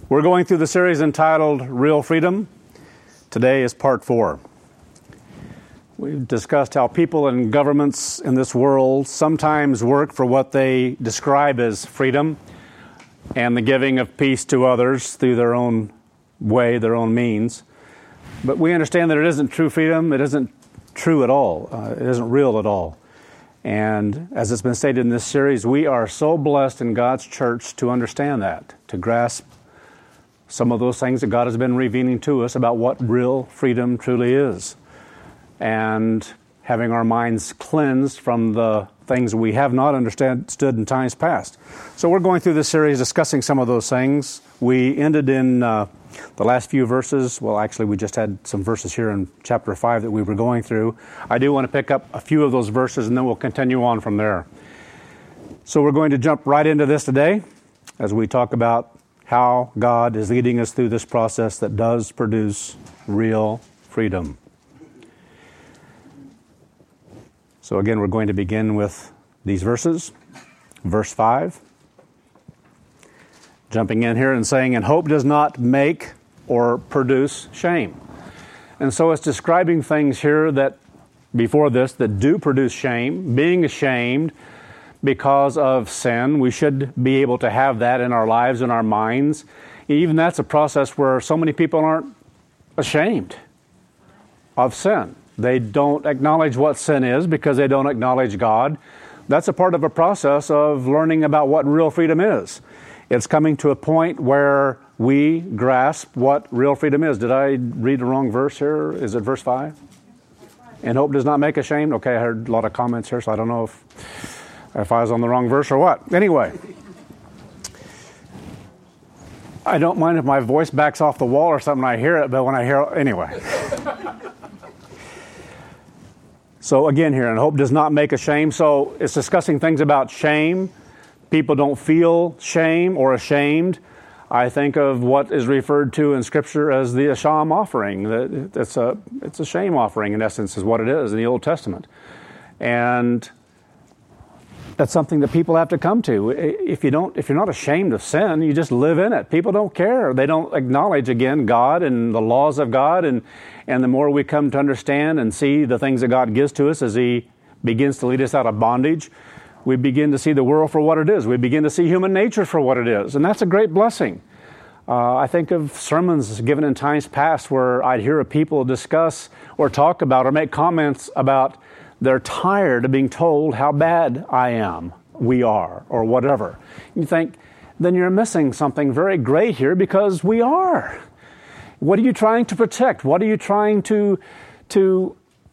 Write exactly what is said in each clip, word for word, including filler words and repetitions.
We're going through the series entitled Real Freedom. Today is part four. We've discussed how people and governments in this world sometimes work for what they describe as freedom and the giving of peace to others through their own way, their own means. But we understand that it isn't true freedom. It isn't true at all. Uh, it isn't real at all. And as it's been stated in this series, we are so blessed in God's church to understand that, to grasp some of those things that God has been revealing to us about what real freedom truly is. And having our minds cleansed from the things we have not understood in times past. So we're going through this series discussing some of those things. We ended in uh, the last few verses. Well, actually, we just had some verses here in chapter five that we were going through. I do want to pick up a few of those verses, and then we'll continue on from there. So we're going to jump right into this today as we talk about how God is leading us through this process that does produce real freedom. So again, we're going to begin with these verses. Verse five. Jumping in here and saying, and hope does not make or produce shame. And so it's describing things here that, before this, that do produce shame, being ashamed because of sin. We should be able to have that in our lives, in our minds. Even that's a process where so many people aren't ashamed of sin. They don't acknowledge what sin is because they don't acknowledge God. That's a part of a process of learning about what real freedom is. It's coming to a point where we grasp what real freedom is. Did I read the wrong verse here? Is it verse five? And hope does not make ashamed? Okay, I heard a lot of comments here, so I don't know if, if I was on the wrong verse or what. Anyway, I don't mind if my voice backs off the wall or something, I hear it, but when I hear it, anyway. So again here, and hope does not make ashamed. So it's discussing things about shame. People don't feel shame or ashamed. I think of what is referred to in Scripture as the Asham offering. It's a, it's a shame offering, in essence, is what it is in the Old Testament. And that's something that people have to come to. If you don't, if you're not ashamed of sin, you just live in it. People don't care. They don't acknowledge, again, God and the laws of God. And, and the more we come to understand and see the things that God gives to us as He begins to lead us out of bondage, we begin to see the world for what it is. We begin to see human nature for what it is. And that's a great blessing. Uh, I think of sermons given in times past where I'd hear people discuss or talk about or make comments about they're tired of being told how bad I am, we are, or whatever. You think, then you're missing something very great here because we are. What are you trying to protect? What are you trying to, to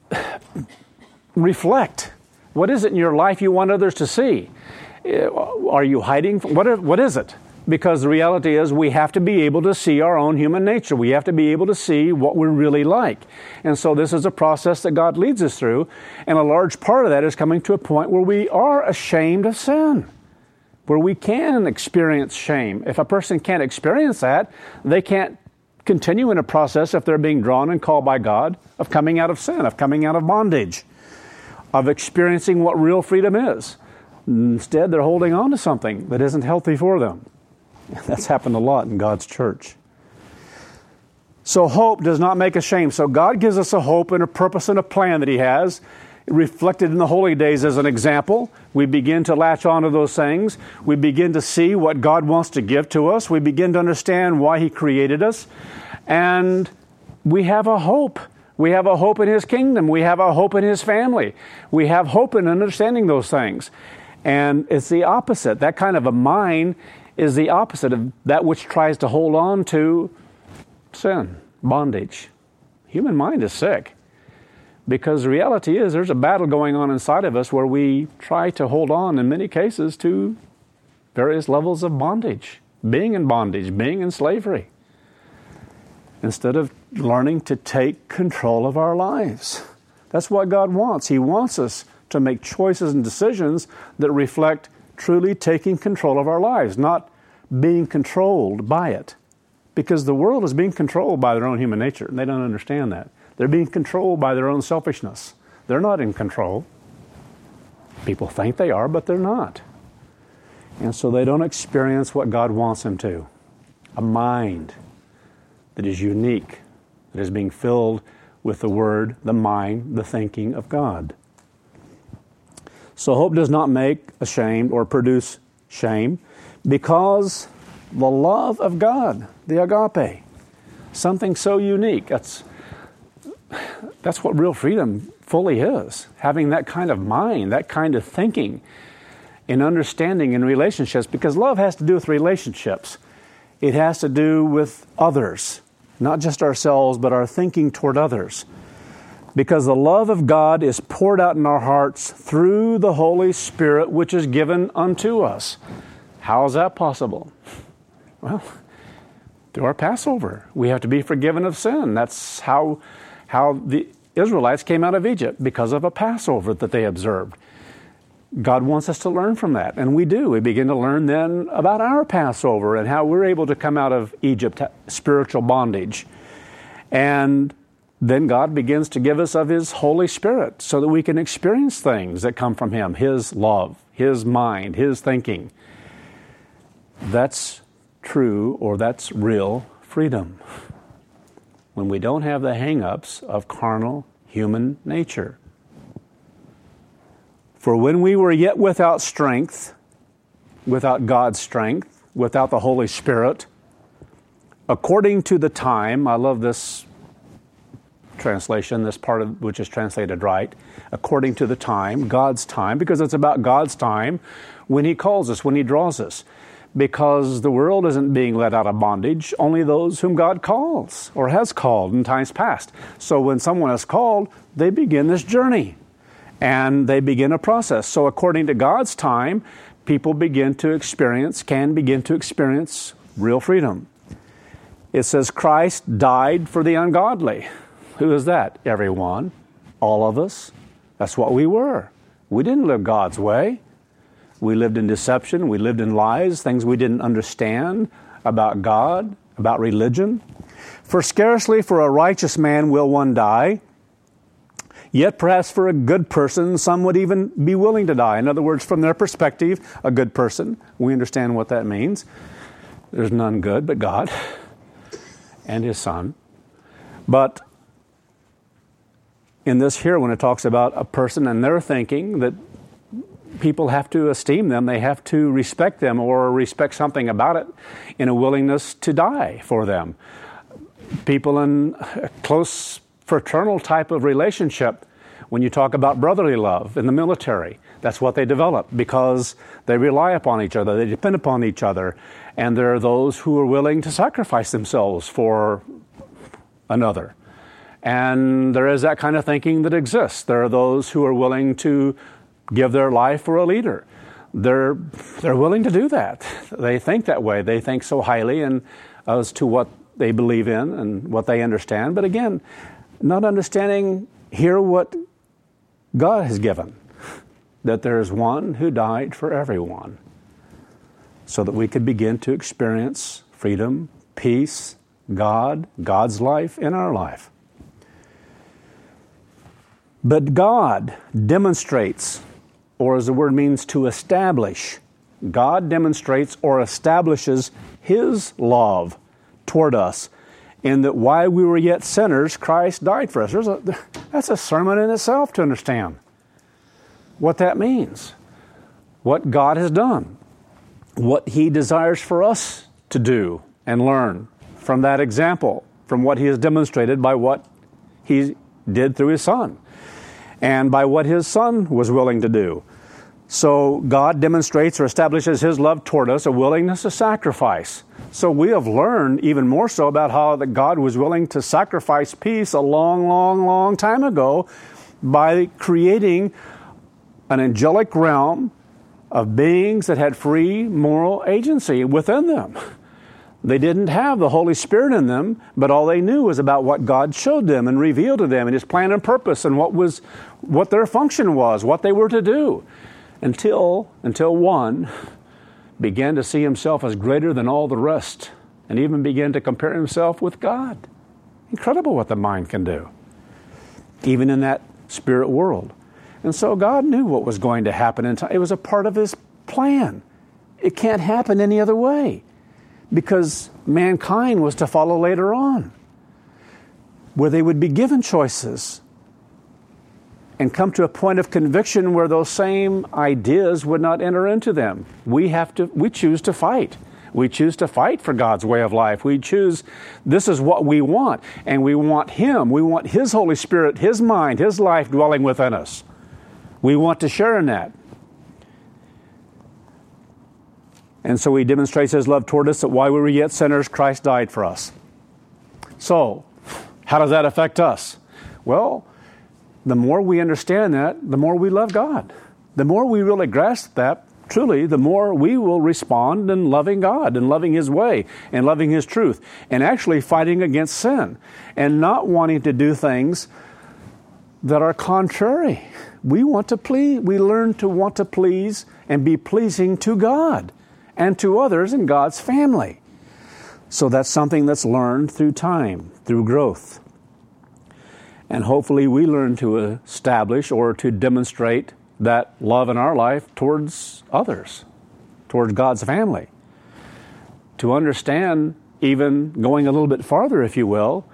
reflect? What is it in your life you want others to see? Are you hiding? From, what, what is it? Because the reality is we have to be able to see our own human nature. We have to be able to see what we're really like. And so this is a process that God leads us through. And a large part of that is coming to a point where we are ashamed of sin, where we can experience shame. If a person can't experience that, they can't continue in a process, if they're being drawn and called by God, of coming out of sin, of coming out of bondage, of experiencing what real freedom is. Instead, they're holding on to something that isn't healthy for them. That's happened a lot in God's church. So hope does not make ashamed. So God gives us a hope and a purpose and a plan that He has, reflected in the holy days as an example. We begin to latch on to those things. We begin to see what God wants to give to us. We begin to understand why He created us. And we have a hope. We have a hope in His kingdom. We have a hope in His family. We have hope in understanding those things. And it's the opposite. That kind of a mind is the opposite of that which tries to hold on to sin, bondage. Human mind is sick because the reality is there's a battle going on inside of us where we try to hold on in many cases to various levels of bondage, being in bondage, being in slavery, instead of learning to take control of our lives. That's what God wants. He wants us to make choices and decisions that reflect truly taking control of our lives, not being controlled by it. Because the world is being controlled by their own human nature, and they don't understand that. They're being controlled by their own selfishness. They're not in control. People think they are, but they're not. And so they don't experience what God wants them to. a mind that is unique, that is being filled with the Word, the mind, the thinking of God. So hope does not make ashamed or produce shame, because the love of God, the agape, something so unique, that's, that's what real freedom fully is. Having that kind of mind, that kind of thinking and understanding in relationships, because love has to do with relationships. It has to do with others, not just ourselves, but our thinking toward others. Because the love of God is poured out in our hearts through the Holy Spirit, which is given unto us. How is that possible? Well, through our Passover. We have to be forgiven of sin. That's how, how the Israelites came out of Egypt, because of a Passover that they observed. God wants us to learn from that, and we do. We begin to learn then about our Passover and how we're able to come out of Egypt, spiritual bondage. And then God begins to give us of His Holy Spirit so that we can experience things that come from Him, His love, His mind, His thinking. That's true, or that's real freedom, when we don't have the hang-ups of carnal human nature. For when we were yet without strength, without God's strength, without the Holy Spirit, according to the time, I love this translation, this part of which is translated right, according to the time, God's time, because it's about God's time when He calls us, when He draws us. Because the world isn't being let out of bondage, only those whom God calls or has called in times past. So when someone is called, they begin this journey and they begin a process. So according to God's time, people begin to experience, can begin to experience real freedom. It says Christ died for the ungodly. Who is that? Everyone, all of us. That's what we were. We didn't live God's way. We lived in deception, we lived in lies, things we didn't understand about God, about religion. For scarcely for a righteous man will one die, yet perhaps for a good person some would even be willing to die. In other words, from their perspective, a good person, we understand what that means. There's none good but God and His Son. But in this here, when it talks about a person and their thinking, that people have to esteem them, they have to respect them or respect something about it in a willingness to die for them. People in a close fraternal type of relationship, when you talk about brotherly love in the military, that's what they develop because they rely upon each other, they depend upon each other, and there are those who are willing to sacrifice themselves for another. And there is that kind of thinking that exists. There are those who are willing to give their life for a leader. They're they're willing to do that. They think that way. They think so highly and as to what they believe in and what they understand. But again, not understanding here what God has given, that there is one who died for everyone, so that we could begin to experience freedom, peace, God, God's life in our life. But God demonstrates, or as the word means, to establish. God demonstrates or establishes His love toward us, in that while we were yet sinners, Christ died for us. There's a, that's a sermon in itself to understand what that means, what God has done, what He desires for us to do and learn from that example, from what He has demonstrated by what He did through His Son, and by what His Son was willing to do. So God demonstrates or establishes His love toward us, a willingness to sacrifice. So we have learned even more so about how that God was willing to sacrifice peace a long, long, long time ago by creating an angelic realm of beings that had free moral agency within them. They didn't have the Holy Spirit in them, but all they knew was about what God showed them and revealed to them and His plan and purpose and what was, what their function was, what they were to do, until, until one began to see himself as greater than all the rest and even began to compare himself with God. Incredible what the mind can do, even in that spirit world. And so God knew what was going to happen in time. It was a part of His plan. It can't happen any other way, because mankind was to follow later on, where they would be given choices and come to a point of conviction where those same ideas would not enter into them. We have to, we choose to fight. We choose to fight for God's way of life. We choose, this is what we want, and we want Him. We want His Holy Spirit, His mind, His life dwelling within us. We want to share in that. And so He demonstrates His love toward us, that while we were yet sinners, Christ died for us. So, how does that affect us? Well, the more we understand that, the more we love God. The more we really grasp that, truly, the more we will respond in loving God and loving His way and loving His truth and actually fighting against sin and not wanting to do things that are contrary. We want to please, we learn to want to please and be pleasing to God and to others in God's family. So that's something that's learned through time, through growth. And hopefully we learn to establish or to demonstrate that love in our life towards others, towards God's family. To understand, even going a little bit farther, if you will,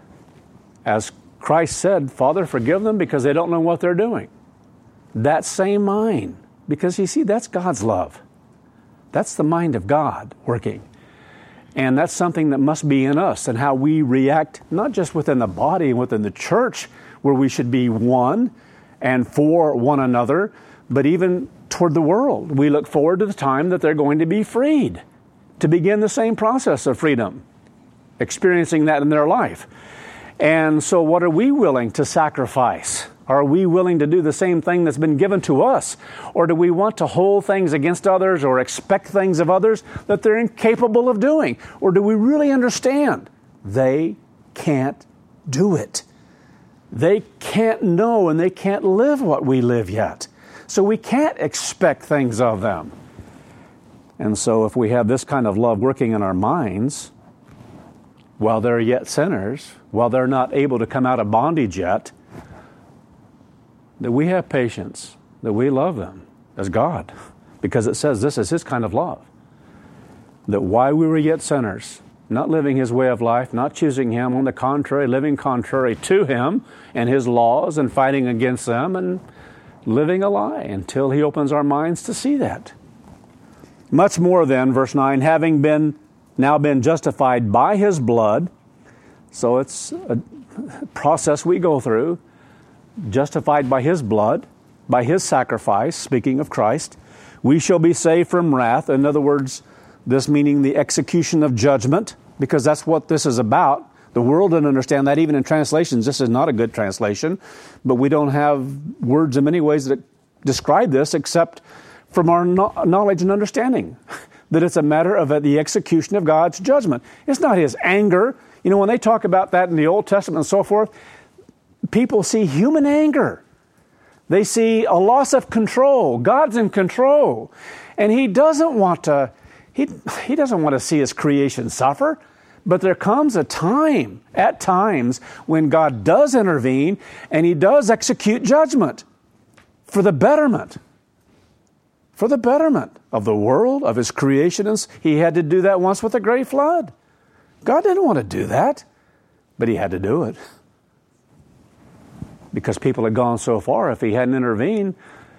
as Christ said, Father, forgive them because they don't know what they're doing. That same mind, because you see, that's God's love. That's the mind of God working. And that's something that must be in us and how we react, not just within the body and within the church, where we should be one and for one another, but even toward the world. We look forward to the time that they're going to be freed, to begin the same process of freedom, experiencing that in their life. And so what are we willing to sacrifice? Are we willing to do the same thing that's been given to us? Or do we want to hold things against others or expect things of others that they're incapable of doing? Or do we really understand they can't do it? They can't know and they can't live what we live yet. So we can't expect things of them. And so if we have this kind of love working in our minds, while they're yet sinners, while they're not able to come out of bondage yet, that we have patience, that we love them as God, because it says this is His kind of love. That while we were yet sinners, not living His way of life, not choosing Him, on the contrary, living contrary to Him and His laws and fighting against them and living a lie until He opens our minds to see that. Much more then, verse nine, having been now been justified by His blood, so it's a process we go through, justified by His blood, by His sacrifice, speaking of Christ, we shall be saved from wrath. In other words, this meaning the execution of judgment, because that's what this is about. The world doesn't understand that. Even in translations, this is not a good translation, but we don't have words in many ways that describe this except from our knowledge and understanding, that it's a matter of the execution of God's judgment. It's not His anger. You know, when they talk about that in the Old Testament and so forth, people see human anger. They see a loss of control. God's in control. And He doesn't want to, He, he doesn't want to see His creation suffer. But there comes a time, at times, when God does intervene and He does execute judgment for the betterment. For the betterment of the world, of His creation. He had to do that once with the great flood. God didn't want to do that, but He had to do it. Because people had gone so far, if He hadn't intervened,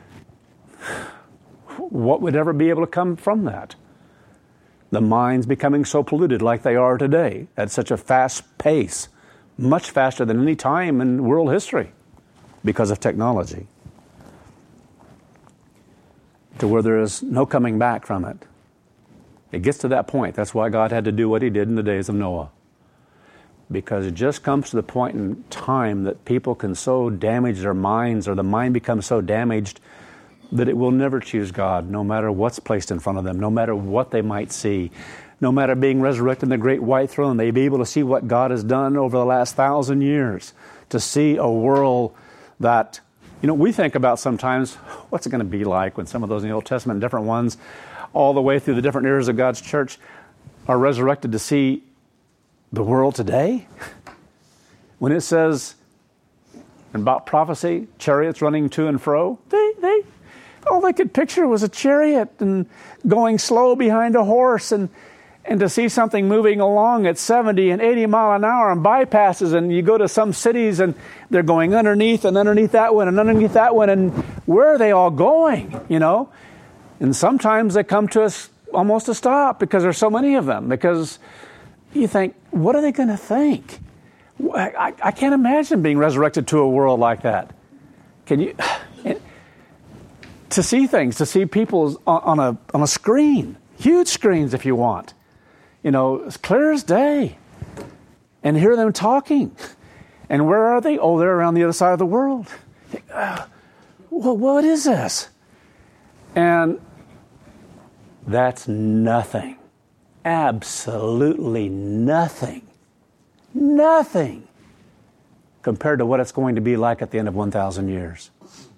what would ever be able to come from that? The minds becoming so polluted like they are today at such a fast pace, much faster than any time in world history because of technology, to where there is no coming back from it. It gets to that point. That's why God had to do what He did in the days of Noah. Because it just comes to the point in time that people can so damage their minds, or the mind becomes so damaged that it will never choose God, no matter what's placed in front of them, no matter what they might see, no matter being resurrected in the great white throne. They'd be able to see what God has done over the last thousand years, to see a world that, you know, we think about sometimes, what's it going to be like when some of those in the Old Testament, different ones, all the way through the different eras of God's church, are resurrected to see the world today? When it says about prophecy, chariots running to and fro, they, they, all they could picture was a chariot and going slow behind a horse, and And to see something moving along at seventy and eighty mile an hour on bypasses, and you go to some cities and they're going underneath and underneath that one and underneath that one, and where are they all going, you know? And sometimes they come to us almost a stop because there's so many of them, because you think, what are they going to think? I, I can't imagine being resurrected to a world like that. Can you? To see things, to see people on a on a screen, huge screens if you want, you know, as clear as day, and hear them talking. And where are they? Oh, they're around the other side of the world. Uh, well, what is this? And that's nothing. Absolutely nothing. Nothing compared to what it's going to be like at the end of one thousand years.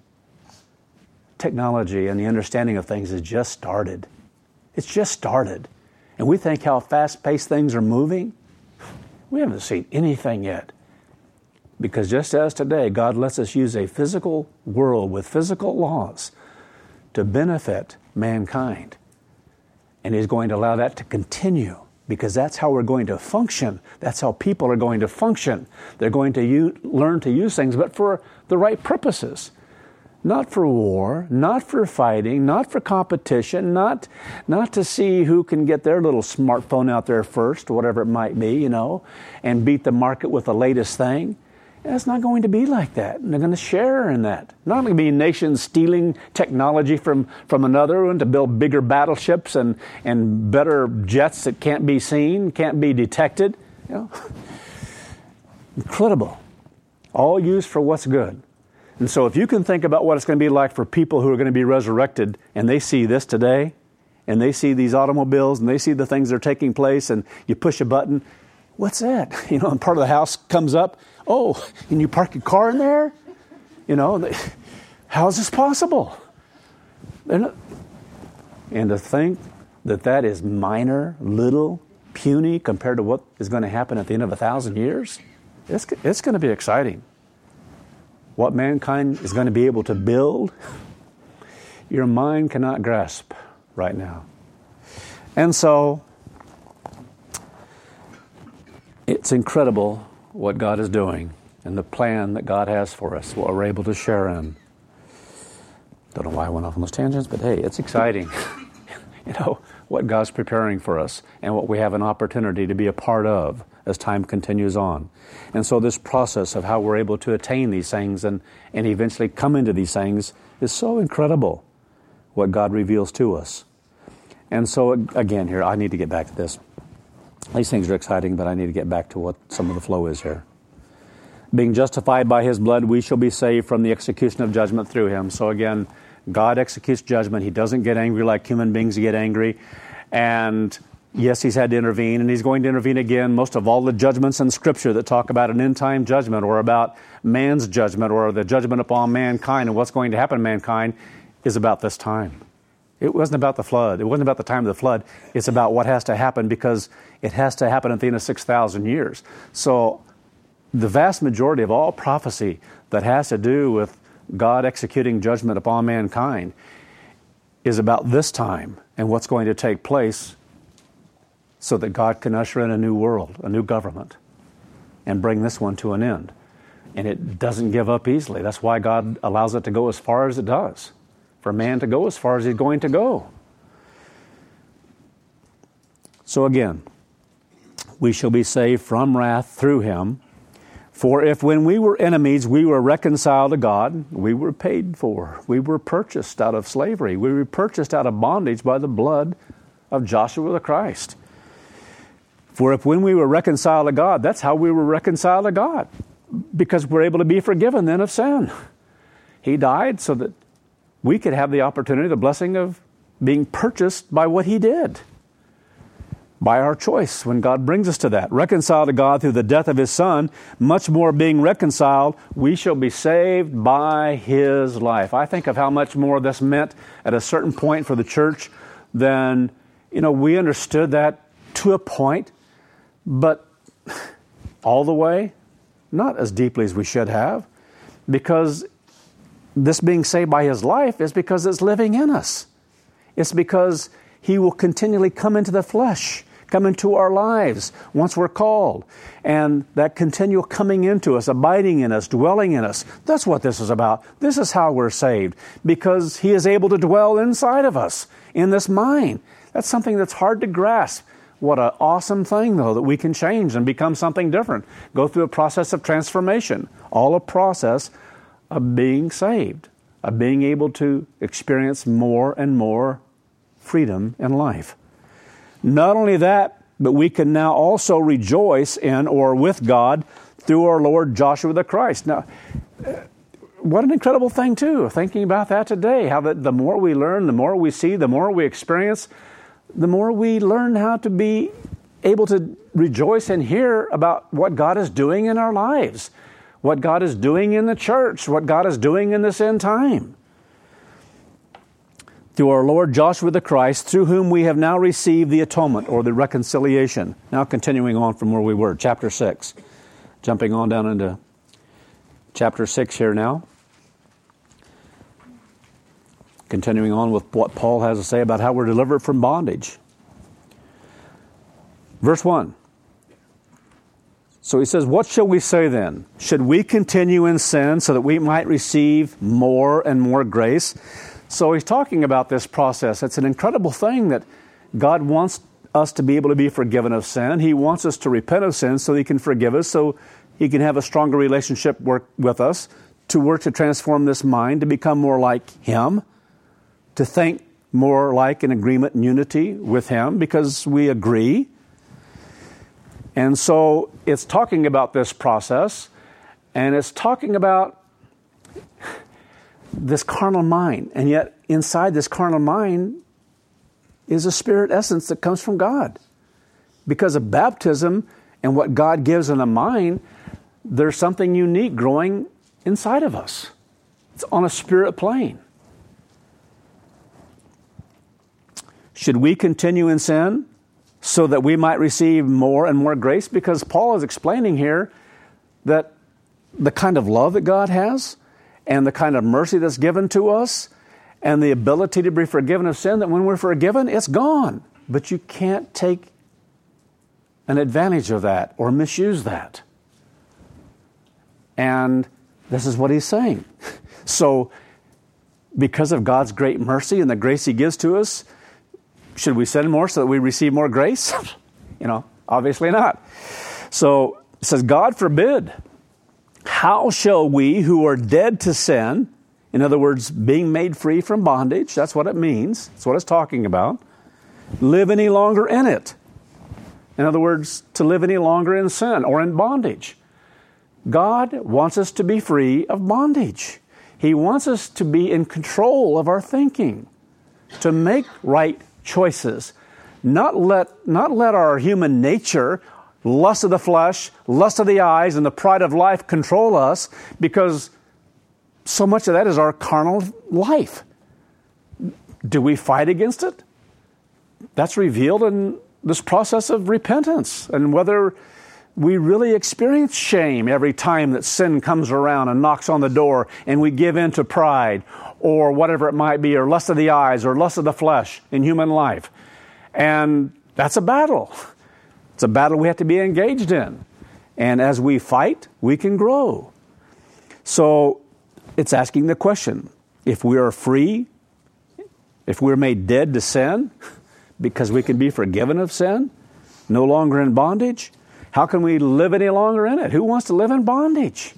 Technology and the understanding of things has just started. It's just started. And we think how fast-paced things are moving. We haven't seen anything yet. Because just as today, God lets us use a physical world with physical laws to benefit mankind. And He's going to allow that to continue, because that's how we're going to function. That's how people are going to function. They're going to u- learn to use things, but for the right purposes. Not for war, not for fighting, not for competition, not, not to see who can get their little smartphone out there first, whatever it might be, you know, and beat the market with the latest thing. And it's not going to be like that. And they're going to share in that. Not going to be nations stealing technology from, from another one to build bigger battleships and, and better jets that can't be seen, can't be detected. You know? Incredible. All used for what's good. And so if you can think about what it's going to be like for people who are going to be resurrected, and they see this today, and they see these automobiles, and they see the things that are taking place, and you push a button, what's that? You know, and part of the house comes up, oh, and you park your car in there? You know, they, how is this possible? They're not, and to think that that is minor, little, puny compared to what is going to happen at the end of a thousand years, it's, it's going to be exciting. What mankind is going to be able to build, your mind cannot grasp right now. And so, it's incredible what God is doing and the plan that God has for us, what we're able to share in. Don't know why I went off on those tangents, but hey, it's exciting. You know, what God's preparing for us and what we have an opportunity to be a part of as time continues on. And so this process of how we're able to attain these things and, and eventually come into these things is so incredible, what God reveals to us. And so, again, here, I need to get back to this. These things are exciting, but I need to get back to what some of the flow is here. Being justified by His blood, we shall be saved from the execution of judgment through Him. So again, God executes judgment. He doesn't get angry like human beings get angry. And yes, He's had to intervene, and He's going to intervene again. Most of all the judgments in Scripture that talk about an end-time judgment or about man's judgment or the judgment upon mankind and what's going to happen to mankind is about this time. It wasn't about the flood. It wasn't about the time of the flood. It's about what has to happen, because it has to happen at the end of six thousand years. So the vast majority of all prophecy that has to do with God executing judgment upon mankind is about this time and what's going to take place so that God can usher in a new world, a new government, and bring this one to an end. And it doesn't give up easily. That's why God allows it to go as far as it does, for man to go as far as he's going to go. So again, we shall be saved from wrath through Him. For if when we were enemies, we were reconciled to God, we were paid for. We were purchased out of slavery. We were purchased out of bondage by the blood of Joshua the Christ. For if when we were reconciled to God, that's how we were reconciled to God, because we're able to be forgiven then of sin. He died so that we could have the opportunity, the blessing of being purchased by what He did, by our choice when God brings us to that. Reconciled to God through the death of His Son, much more being reconciled, we shall be saved by His life. I think of how much more this meant at a certain point for the church than, you know, we understood that to a point, but all the way, not as deeply as we should have, because this being saved by His life is because it's living in us. It's because He will continually come into the flesh, come into our lives once we're called. And that continual coming into us, abiding in us, dwelling in us. That's what this is about. This is how we're saved, because He is able to dwell inside of us, in this mind. That's something that's hard to grasp. What an awesome thing, though, that we can change and become something different. Go through a process of transformation. All a process of being saved, of being able to experience more and more freedom in life. Not only that, but we can now also rejoice in or with God through our Lord Joshua the Christ. Now, what an incredible thing, too, thinking about that today, how that the more we learn, the more we see, the more we experience, the more we learn how to be able to rejoice and hear about what God is doing in our lives, what God is doing in the church, what God is doing in this end time. Through our Lord Joshua the Christ, through whom we have now received the atonement or the reconciliation. Now continuing on from where we were, chapter six. Jumping on down into chapter six here now. Continuing on with what Paul has to say about how we're delivered from bondage. Verse one. So he says, what shall we say then? Should we continue in sin so that we might receive more and more grace? So he's talking about this process. It's an incredible thing that God wants us to be able to be forgiven of sin. He wants us to repent of sin so He can forgive us, so He can have a stronger relationship work with us, to work to transform this mind, to become more like Him, to think more like an agreement and unity with Him because we agree. And so it's talking about this process, and it's talking about this carnal mind. And yet inside this carnal mind is a spirit essence that comes from God. Because of baptism and what God gives in the mind, there's something unique growing inside of us. It's on a spirit plane. Should we continue in sin so that we might receive more and more grace? Because Paul is explaining here that the kind of love that God has and the kind of mercy that's given to us and the ability to be forgiven of sin, that when we're forgiven, it's gone. But you can't take an advantage of that or misuse that. And this is what he's saying. So, because of God's great mercy and the grace He gives to us, should we sin more so that we receive more grace? You know, obviously not. So, it says, God forbid. How shall we who are dead to sin, in other words, being made free from bondage, that's what it means, that's what it's talking about, live any longer in it? In other words, to live any longer in sin or in bondage. God wants us to be free of bondage. He wants us to be in control of our thinking, to make right choices, not let, not let our human nature, lust of the flesh, lust of the eyes, and the pride of life control us, because so much of that is our carnal life. Do we fight against it? That's revealed in this process of repentance, and whether we really experience shame every time that sin comes around and knocks on the door and we give in to pride or whatever it might be, or lust of the eyes or lust of the flesh in human life. And that's a battle. It's a battle we have to be engaged in. And as we fight, we can grow. So it's asking the question, if we are free, if we're made dead to sin, because we can be forgiven of sin, no longer in bondage, how can we live any longer in it? Who wants to live in bondage?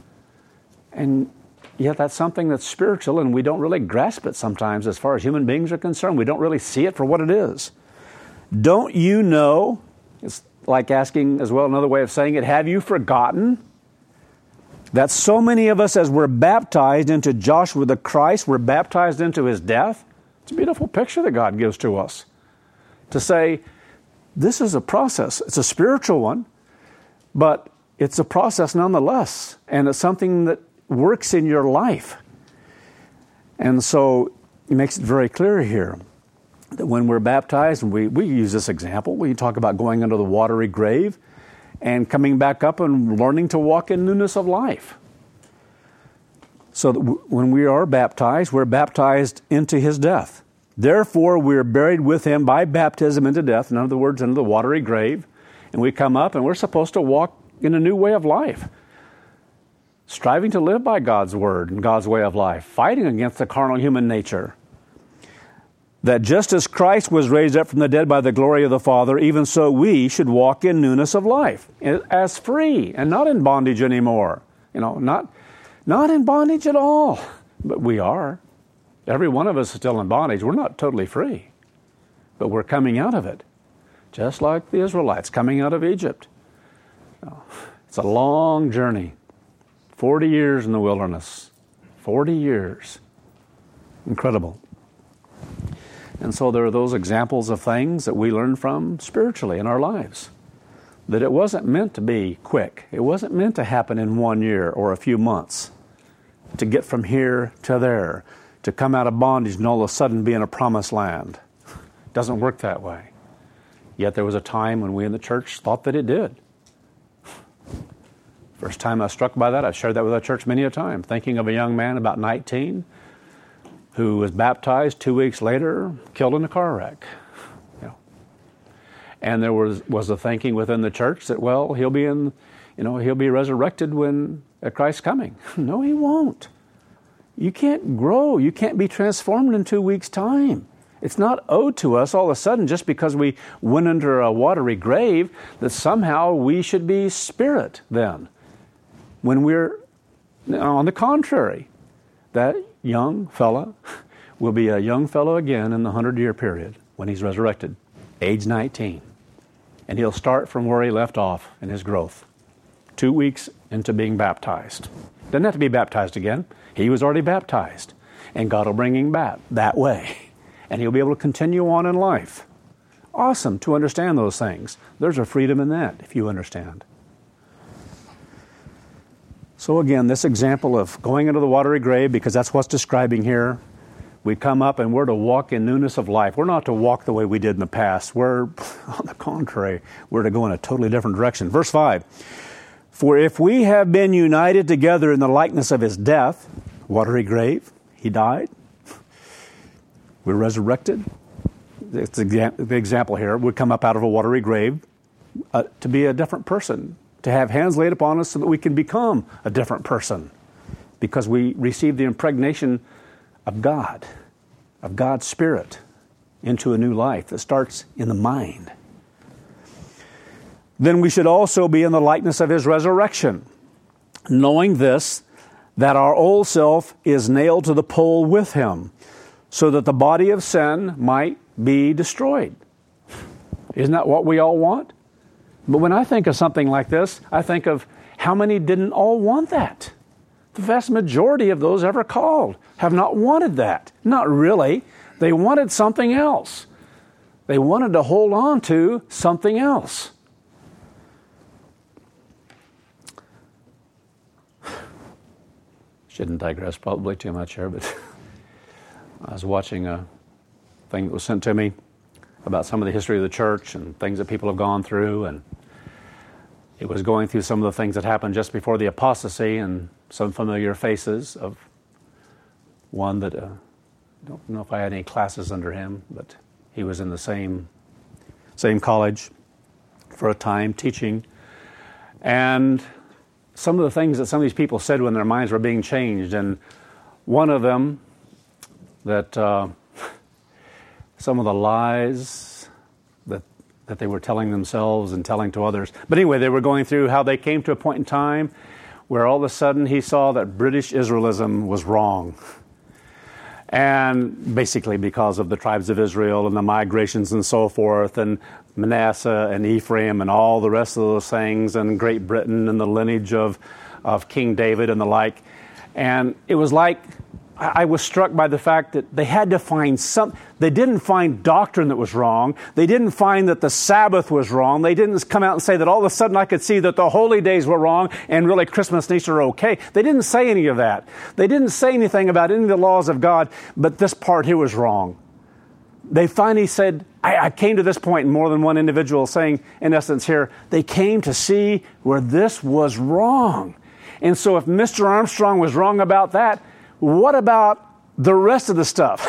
And yet that's something that's spiritual, and we don't really grasp it sometimes as far as human beings are concerned. We don't really see it for what it is. Don't you know, it's like asking as well another way of saying it, have you forgotten that so many of us, as we're baptized into Joshua the Christ, we're baptized into His death? It's a beautiful picture that God gives to us. To say, this is a process. It's a spiritual one, but it's a process nonetheless. And it's something that works in your life. And so He makes it very clear here that when we're baptized, and we, we use this example, we talk about going under the watery grave and coming back up and learning to walk in newness of life. So that w- when we are baptized, we're baptized into His death. Therefore, we're buried with him by baptism into death, in other words, into the watery grave. And we come up and we're supposed to walk in a new way of life, striving to live by God's word and God's way of life, fighting against the carnal human nature. That just as Christ was raised up from the dead by the glory of the Father, even so we should walk in newness of life, as free and not in bondage anymore. You know, not, not in bondage at all, but we are. Every one of us is still in bondage. We're not totally free, but we're coming out of it, just like the Israelites coming out of Egypt. It's a long journey. forty years in the wilderness. forty years. Incredible. And so there are those examples of things that we learn from spiritually in our lives. That it wasn't meant to be quick. It wasn't meant to happen in one year or a few months. To get from here to there. To come out of bondage and all of a sudden be in a promised land. It doesn't work that way. Yet there was a time when we in the church thought that it did. First time I was struck by that, I've shared that with our church many a time, thinking of a young man about nineteen who was baptized two weeks later, killed in a car wreck. You know. And there was was a thinking within the church that, well, he'll be in, you know, he'll be resurrected when at Christ's coming. No, he won't. You can't grow. You can't be transformed in two weeks' time. It's not owed to us all of a sudden just because we went under a watery grave that somehow we should be spirit then. When we're, on the contrary, that young fella will be a young fellow again in the hundred-year period when he's resurrected, age nineteen. And he'll start from where he left off in his growth, two weeks into being baptized. Doesn't have to be baptized again. He was already baptized, and God will bring him back that way. And he'll be able to continue on in life. Awesome to understand those things. There's a freedom in that, if you understand. So again, this example of going into the watery grave, because that's what's describing here. We come up and we're to walk in newness of life. We're not to walk the way we did in the past. We're, on the contrary, we're to go in a totally different direction. Verse five. For if we have been united together in the likeness of his death, watery grave, he died. We're resurrected. It's the example here. We come up out of a watery grave uh, to be a different person, to have hands laid upon us so that we can become a different person because we receive the impregnation of God, of God's Spirit into a new life that starts in the mind. Then we should also be in the likeness of his resurrection, knowing this, that our old self is nailed to the pole with him, so that the body of sin might be destroyed. Isn't that what we all want? But when I think of something like this, I think of how many didn't all want that. The vast majority of those ever called have not wanted that. Not really. They wanted something else. They wanted to hold on to something else. Shouldn't digress probably too much here, but I was watching a thing that was sent to me about some of the history of the church and things that people have gone through, and it was going through some of the things that happened just before the apostasy and some familiar faces of one that, uh, I don't know if I had any classes under him, but he was in the same same college for a time teaching, and some of the things that some of these people said when their minds were being changed, and one of them that uh, some of the lies that that they were telling themselves and telling to others. But anyway, they were going through how they came to a point in time where all of a sudden he saw that British Israelism was wrong. And basically because of the tribes of Israel and the migrations and so forth, and Manasseh and Ephraim and all the rest of those things, and Great Britain and the lineage of, of King David and the like. And it was like, I was struck by the fact that they had to find some, they didn't find doctrine that was wrong. They didn't find that the Sabbath was wrong. They didn't come out and say that all of a sudden I could see that the holy days were wrong and really Christmas and Easter are okay. They didn't say any of that. They didn't say anything about any of the laws of God, but this part here was wrong. They finally said, I, I came to this point, in more than one individual saying, in essence here, they came to see where this was wrong. And so if Mister Armstrong was wrong about that, what about the rest of the stuff?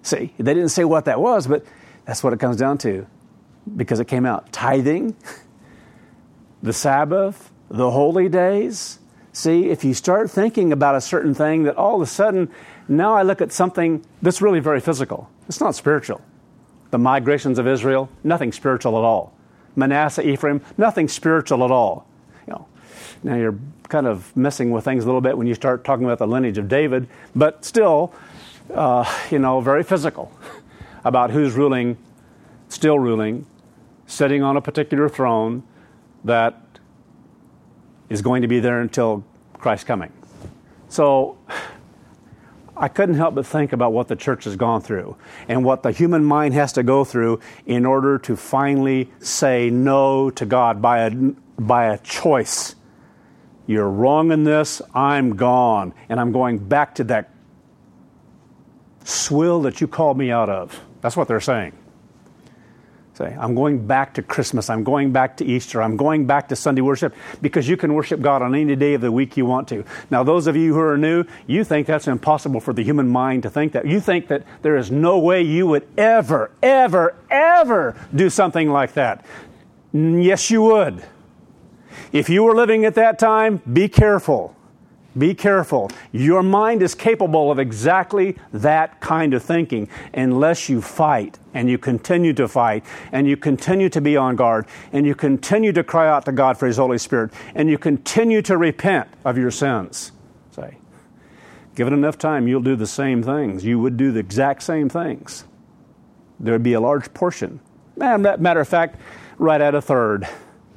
See, they didn't say what that was, but that's what it comes down to, because it came out. Tithing, the Sabbath, the holy days. See, if you start thinking about a certain thing, that all of a sudden, now I look at something that's really very physical. It's not spiritual. The migrations of Israel, nothing spiritual at all. Manasseh, Ephraim, nothing spiritual at all. You know, now you're kind of messing with things a little bit when you start talking about the lineage of David, but still, uh, you know, very physical about who's ruling, still ruling, sitting on a particular throne that is going to be there until Christ's coming. So I couldn't help but think about what the church has gone through and what the human mind has to go through in order to finally say no to God by a, by a choice. You're wrong in this, I'm gone, and I'm going back to that swill that you called me out of. That's what they're saying. Say, I'm going back to Christmas. I'm going back to Easter. I'm going back to Sunday worship, because you can worship God on any day of the week you want to. Now, those of you who are new, you think that's impossible for the human mind to think that. You think that there is no way you would ever, ever, ever do something like that. Yes, you would. If you were living at that time, be careful. Be careful. Your mind is capable of exactly that kind of thinking unless you fight and you continue to fight and you continue to be on guard and you continue to cry out to God for His Holy Spirit and you continue to repent of your sins. Say, give it enough time, you'll do the same things. You would do the exact same things. There would be a large portion. Matter of fact, right at a third.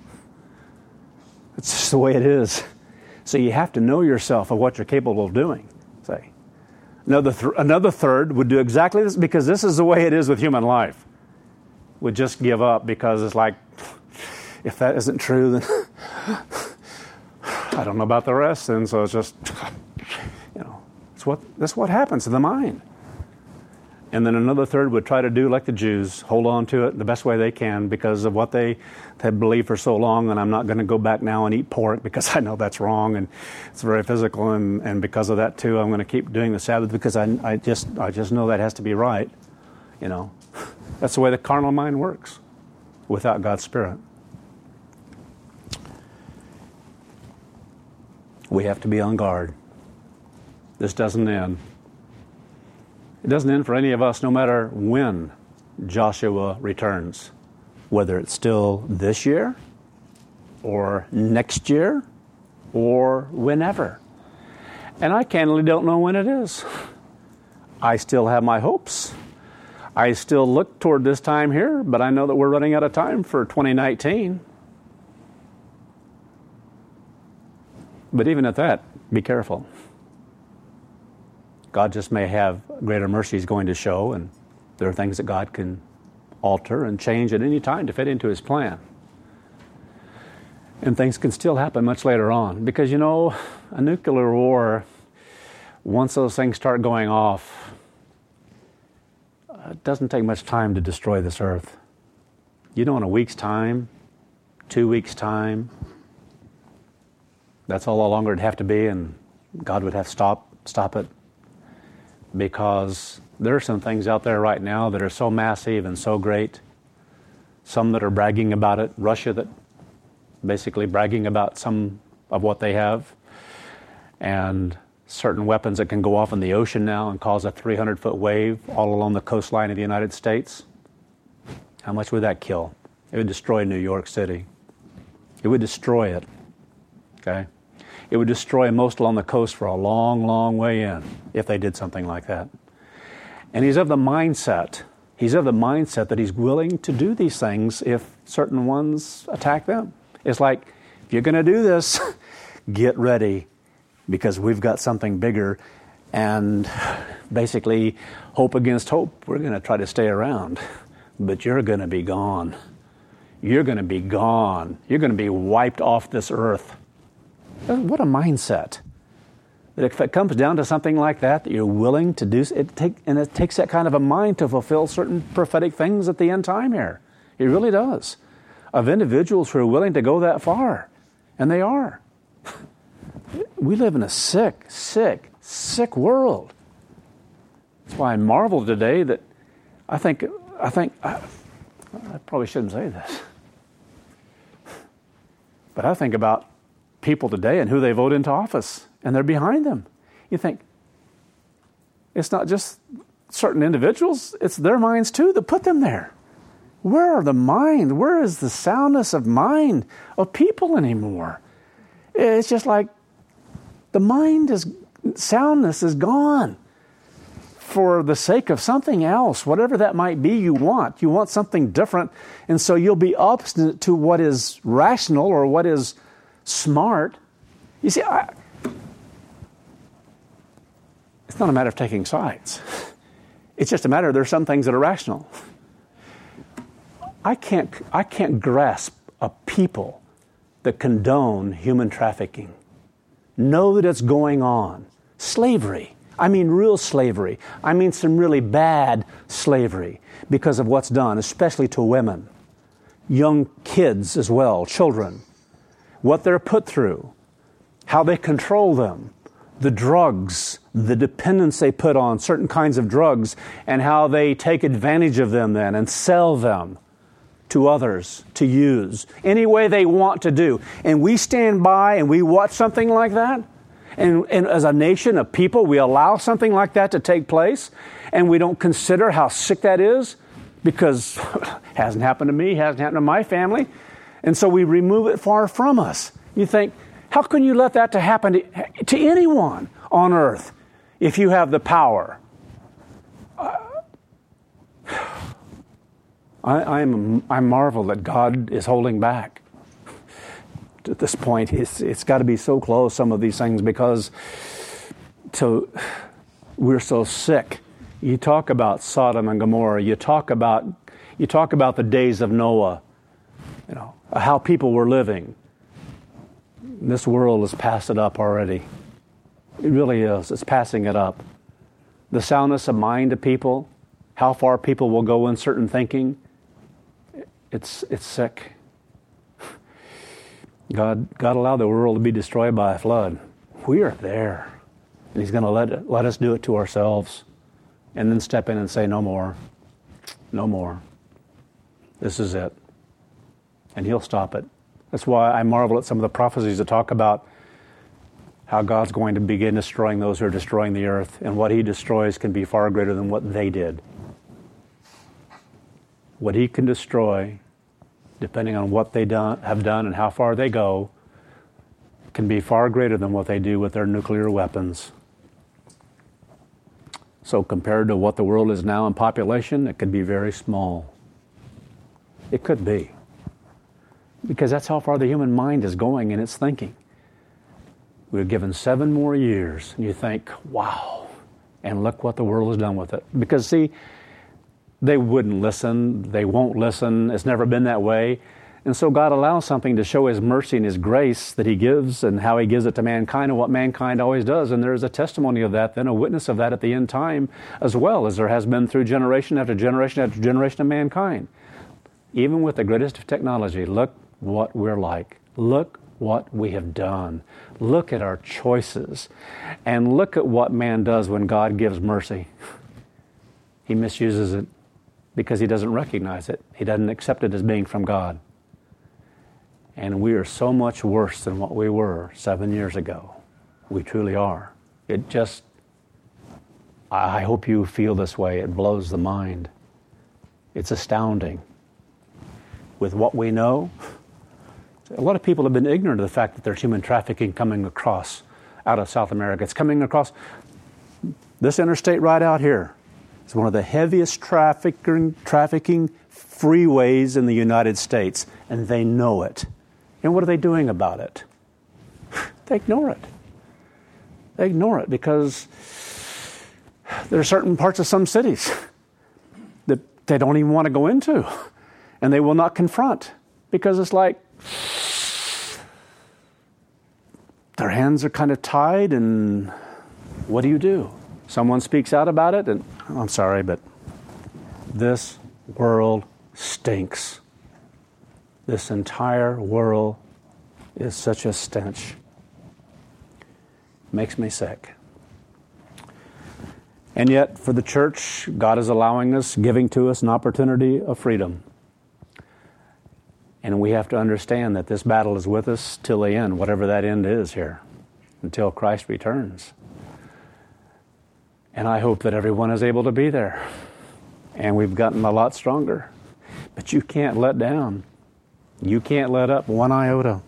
It's just the way it is. So you have to know yourself of what you're capable of doing. Say, another th- another third would do exactly this, because this is the way it is with human life. Would just give up, because it's like, if that isn't true, then I don't know about the rest. And so it's just, you know, it's what that's what happens to the mind. And then another third would try to do like the Jews, hold on to it the best way they can because of what they had believed for so long. And I'm not going to go back now and eat pork because I know that's wrong and it's very physical. And, and because of that too, I'm going to keep doing the Sabbath because I, I just I just know that has to be right. You know, that's the way the carnal mind works without God's Spirit. We have to be on guard. This doesn't end. It doesn't end for any of us, no matter when Joshua returns, whether it's still this year or next year or whenever. And I candidly don't know when it is. I still have my hopes. I still look toward this time here, but I know that we're running out of time for twenty nineteen. But even at that, be careful. God just may have greater mercies going to show, and there are things that God can alter and change at any time to fit into His plan. And things can still happen much later on. Because, you know, a nuclear war, once those things start going off, it doesn't take much time to destroy this earth. You know, in a week's time, two weeks' time, that's all how longer it'd have to be, and God would have to stop, stop it. Because there are some things out there right now that are so massive and so great. Some that are bragging about it. Russia that basically bragging about some of what they have. And certain weapons that can go off in the ocean now and cause a three hundred foot wave all along the coastline of the United States. How much would that kill? It would destroy New York City. It would destroy it. Okay? It would destroy most along the coast for a long, long way in if they did something like that. And he's of the mindset, he's of the mindset that he's willing to do these things if certain ones attack them. It's like, if you're going to do this, get ready because we've got something bigger. And basically, hope against hope, we're going to try to stay around. But you're going to be gone. You're going to be gone. You're going to be wiped off this earth. What a mindset. That if it comes down to something like that, that you're willing to do, it take, and it takes that kind of a mind to fulfill certain prophetic things at the end time here. It really does. Of individuals who are willing to go that far. And they are. We live in a sick, sick, sick world. It's why I marvel today that I think, I think, I, I probably shouldn't say this, but I think about people today and who they vote into office, and they're behind them. You think, it's not just certain individuals, it's their minds too that put them there. Where are the mind? Where is the soundness of mind of people anymore? It's just like the mind is, soundness is gone for the sake of something else, whatever that might be you want. You want something different, and so you'll be obstinate to what is rational or what is smart. You see, I, it's not a matter of taking sides. It's just a matter of there's some things that are rational. I can't, I can't grasp a people that condone human trafficking, know that it's going on. Slavery. I mean real slavery. I mean some really bad slavery because of what's done, especially to women, young kids as well, children, what they're put through, how they control them, the drugs, the dependence they put on certain kinds of drugs, and how they take advantage of them then and sell them to others to use any way they want to do. And we stand by and we watch something like that. And, and as a nation of people, we allow something like that to take place. And we don't consider how sick that is because it hasn't happened to me, hasn't happened to my family. And so we remove it far from us. You think, how can you let that to happen to, to anyone on earth if you have the power? I, I'm, I marvel that God is holding back. At this point, it's, it's got to be so close, some of these things, because to, we're so sick. You talk about Sodom and Gomorrah. You talk about, you talk about the days of Noah, you know, how people were living. This world has passed it up already. It really is. It's passing it up. The soundness of mind of people, how far people will go in certain thinking, It's it's sick. God God allowed the world to be destroyed by a flood. We are there. And He's going to let it, let us do it to ourselves. And then step in and say, no more. No more. This is it. And He'll stop it. That's why I marvel at some of the prophecies that talk about how God's going to begin destroying those who are destroying the earth. And what He destroys can be far greater than what they did. What He can destroy, depending on what they done, have done and how far they go, can be far greater than what they do with their nuclear weapons. So compared to what the world is now in population, it could be very small. It could be. Because that's how far the human mind is going in its thinking. We're given seven more years, and you think, wow, and look what the world has done with it. Because see, they wouldn't listen. They won't listen. It's never been that way. And so God allows something to show His mercy and His grace that He gives and how He gives it to mankind and what mankind always does. And there is a testimony of that, then a witness of that at the end time as well, as there has been through generation after generation after generation of mankind. Even with the greatest of technology, look what we're like. Look what we have done. Look at our choices. And look at what man does when God gives mercy. He misuses it. Because he doesn't recognize it. He doesn't accept it as being from God. And we are so much worse than what we were seven years ago. We truly are. It just, I hope you feel this way. It blows the mind. It's astounding. With what we know, a lot of people have been ignorant of the fact that there's human trafficking coming across out of South America. It's coming across this interstate right out here. It's one of the heaviest trafficking, trafficking freeways in the United States, and they know it. And what are they doing about it? They ignore it. They ignore it because there are certain parts of some cities that they don't even want to go into, and they will not confront because it's like their hands are kind of tied, and what do you do? Someone speaks out about it, and oh, I'm sorry, but this world stinks. This entire world is such a stench. Makes me sick. And yet, for the church, God is allowing us, giving to us an opportunity of freedom. And we have to understand that this battle is with us till the end, whatever that end is here, until Christ returns. And I hope that everyone is able to be there. And we've gotten a lot stronger. But you can't let down. You can't let up one iota.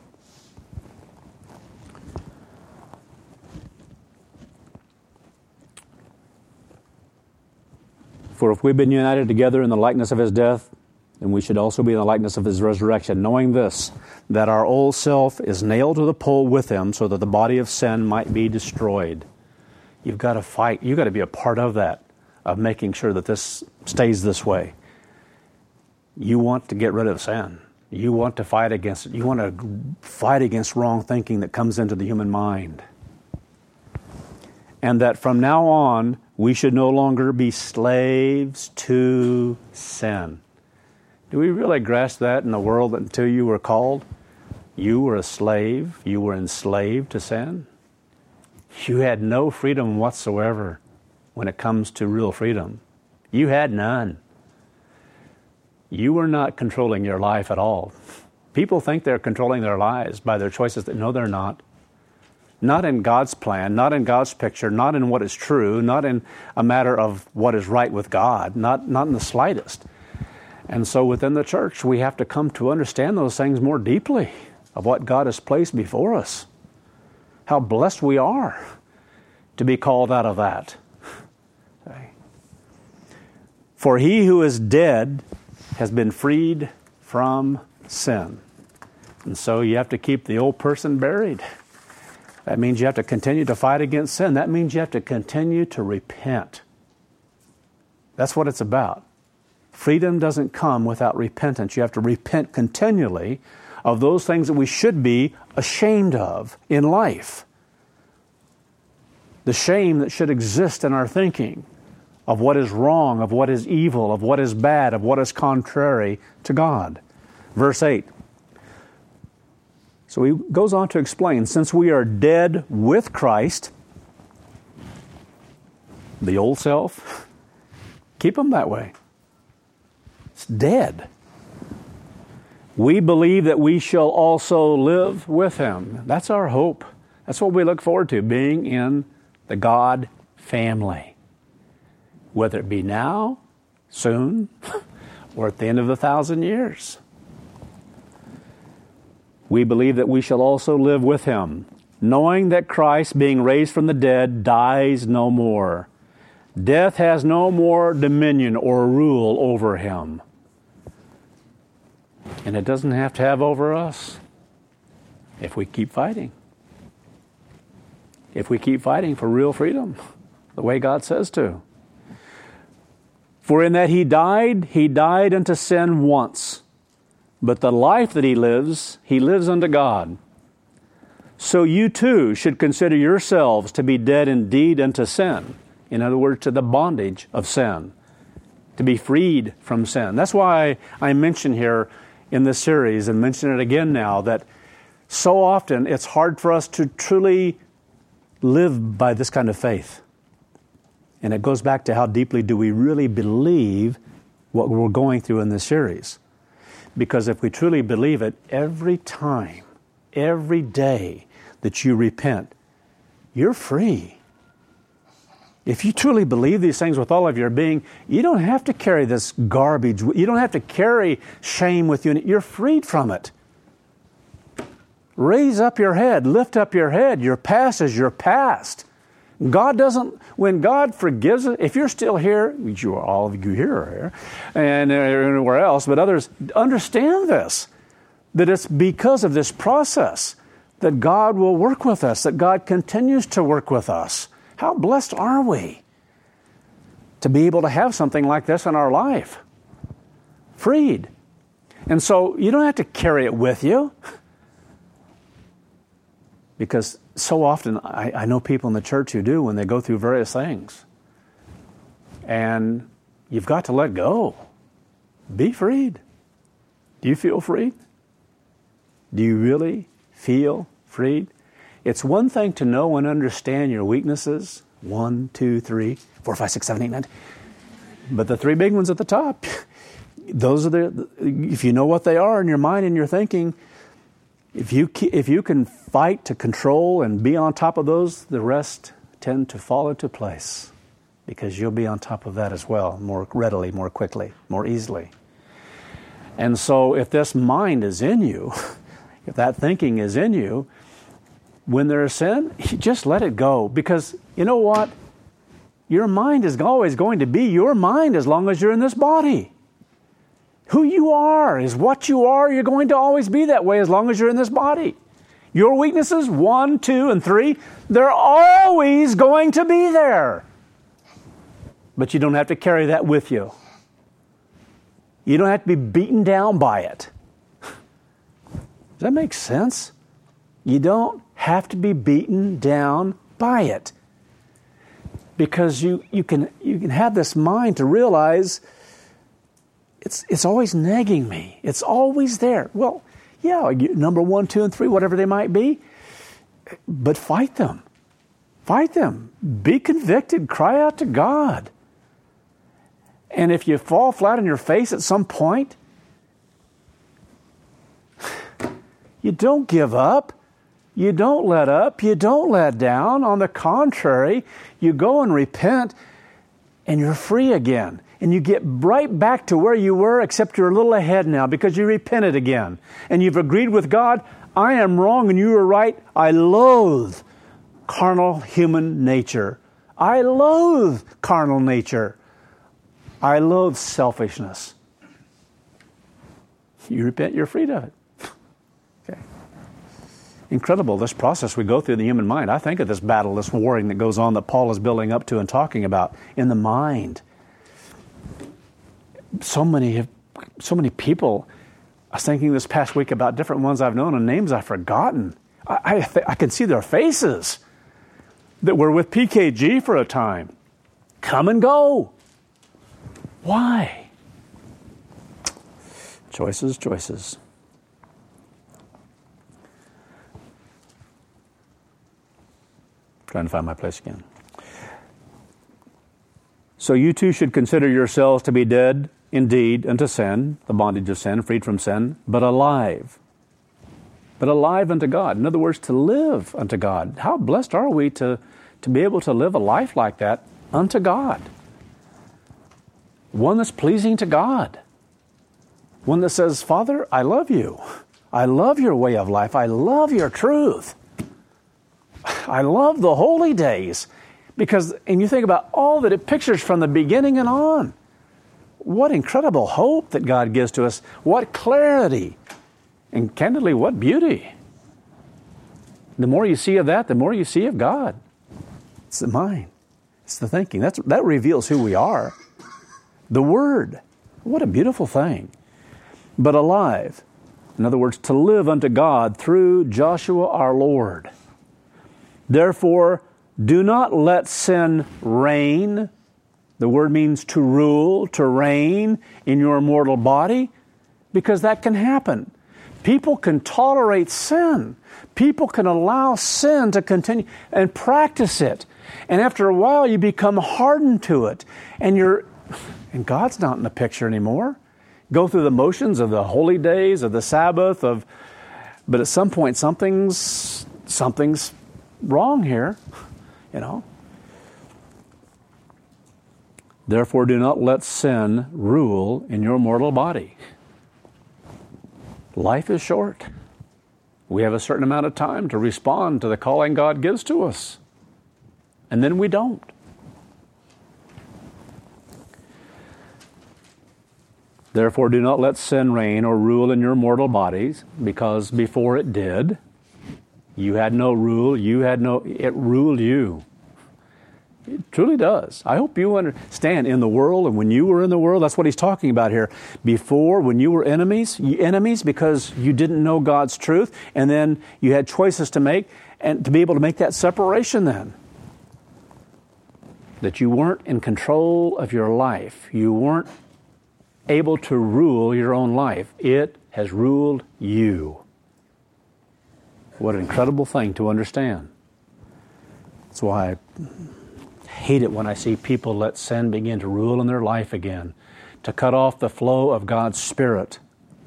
For if we've been united together in the likeness of His death, then we should also be in the likeness of His resurrection, knowing this, that our old self is nailed to the pole with Him so that the body of sin might be destroyed. You've got to fight. You've got to be a part of that, of making sure that this stays this way. You want to get rid of sin. You want to fight against it. You want to fight against wrong thinking that comes into the human mind. And that from now on, we should no longer be slaves to sin. Do we really grasp that in the world that until you were called, you were a slave, you were enslaved to sin? You had no freedom whatsoever when it comes to real freedom. You had none. You were not controlling your life at all. People think they're controlling their lives by their choices. No, they're not. Not in God's plan, not in God's picture, not in what is true, not in a matter of what is right with God, not, not in the slightest. And so within the church, we have to come to understand those things more deeply of what God has placed before us. How blessed we are to be called out of that. Okay. For he who is dead has been freed from sin. And so you have to keep the old person buried. That means you have to continue to fight against sin. That means you have to continue to repent. That's what it's about. Freedom doesn't come without repentance. You have to repent continually of those things that we should be ashamed of in life. The shame that should exist in our thinking of what is wrong, of what is evil, of what is bad, of what is contrary to God. Verse eight. So he goes on to explain, since we are dead with Christ, the old self, keep them that way. It's dead. We believe that we shall also live with Him. That's our hope. That's what we look forward to, being in the God family. Whether it be now, soon, or at the end of the thousand years. We believe that we shall also live with Him, knowing that Christ, being raised from the dead, dies no more. Death has no more dominion or rule over Him. And it doesn't have to have over us if we keep fighting. If we keep fighting for real freedom, the way God says to. For in that He died, He died unto sin once. But the life that He lives, He lives unto God. So you too should consider yourselves to be dead indeed unto sin. In other words, to the bondage of sin. To be freed from sin. That's why I mention here in this series, and mention it again now, that so often it's hard for us to truly live by this kind of faith. And it goes back to how deeply do we really believe what we're going through in this series. Because if we truly believe it, every time, every day that you repent, you're free. If you truly believe these things with all of your being, you don't have to carry this garbage. You don't have to carry shame with you. You're freed from it. Raise up your head. Lift up your head. Your past is your past. God doesn't, when God forgives it, if you're still here, you are, all of you here are here, and anywhere else, but others, understand this, that it's because of this process that God will work with us, that God continues to work with us. How blessed are we to be able to have something like this in our life? Freed. And so you don't have to carry it with you. Because so often, I, I know people in the church who do when they go through various things. And you've got to let go. Be freed. Do you feel freed? Do you really feel freed? It's one thing to know and understand your weaknesses, One, two, three, four, five, six, seven, eight, nine. But the three big ones at the top, those are the, if you know what they are in your mind and your thinking, if you if you can fight to control and be on top of those, the rest tend to fall into place because you'll be on top of that as well, more readily, more quickly, more easily. And so if this mind is in you, if that thinking is in you, when there's sin, you just let it go. Because you know what? Your mind is always going to be your mind as long as you're in this body. Who you are is what you are. You're going to always be that way as long as you're in this body. Your weaknesses, one, two, and three, they're always going to be there. But you don't have to carry that with you. You don't have to be beaten down by it. Does that make sense? You don't have to be beaten down by it. Because you, you can you can have this mind to realize it's it's always nagging me. It's always there. Well, yeah, number one, two, and three, whatever they might be. But fight them. Fight them. Be convicted. Cry out to God. And if you fall flat on your face at some point, you don't give up. You don't let up. You don't let down. On the contrary, you go and repent, and you're free again. And you get right back to where you were, except you're a little ahead now because you repented again. And you've agreed with God, I am wrong and you are right. I loathe carnal human nature. I loathe carnal nature. I loathe selfishness. You repent, you're freed of it. Okay. Incredible, this process we go through in the human mind. I think of this battle, this warring that goes on that Paul is building up to and talking about in the mind. So many have, so many people. I was thinking this past week about different ones I've known and names I've forgotten. I, I, th- I can see their faces that were with P K G for a time. Come and go. Why? Choices, choices. Trying to find my place again. So you too should consider yourselves to be dead indeed unto sin, the bondage of sin, freed from sin, but alive. But alive unto God. In other words, to live unto God. How blessed are we to, to be able to live a life like that unto God? One that's pleasing to God. One that says, Father, I love you. I love your way of life. I love your truth. I love the holy days. Because, and you think about all that it pictures from the beginning and on. What incredible hope that God gives to us. What clarity. And candidly, what beauty. The more you see of that, the more you see of God. It's the mind. It's the thinking. That's, that reveals who we are. The Word. What a beautiful thing. But alive. In other words, to live unto God through Joshua our Lord. Therefore, do not let sin reign. The word means to rule, to reign in your mortal body, because that can happen. People can tolerate sin. People can allow sin to continue and practice it. And after a while, you become hardened to it. And you're, and God's not in the picture anymore. Go through the motions of the holy days, of the Sabbath, of, but at some point, something's, something's wrong here, you know. Therefore, do not let sin rule in your mortal body. Life is short. We have a certain amount of time to respond to the calling God gives to us. And then we don't. Therefore, do not let sin reign or rule in your mortal bodies, because before it did, you had no rule, you had no, it ruled you. It truly does. I hope you understand, in the world, and when you were in the world, that's what he's talking about here. Before, when you were enemies, you enemies because you didn't know God's truth, and then you had choices to make, and to be able to make that separation then. That you weren't in control of your life. You weren't able to rule your own life. It has ruled you. What an incredible thing to understand. That's why hate it when I see people let sin begin to rule in their life again, to cut off the flow of God's Spirit,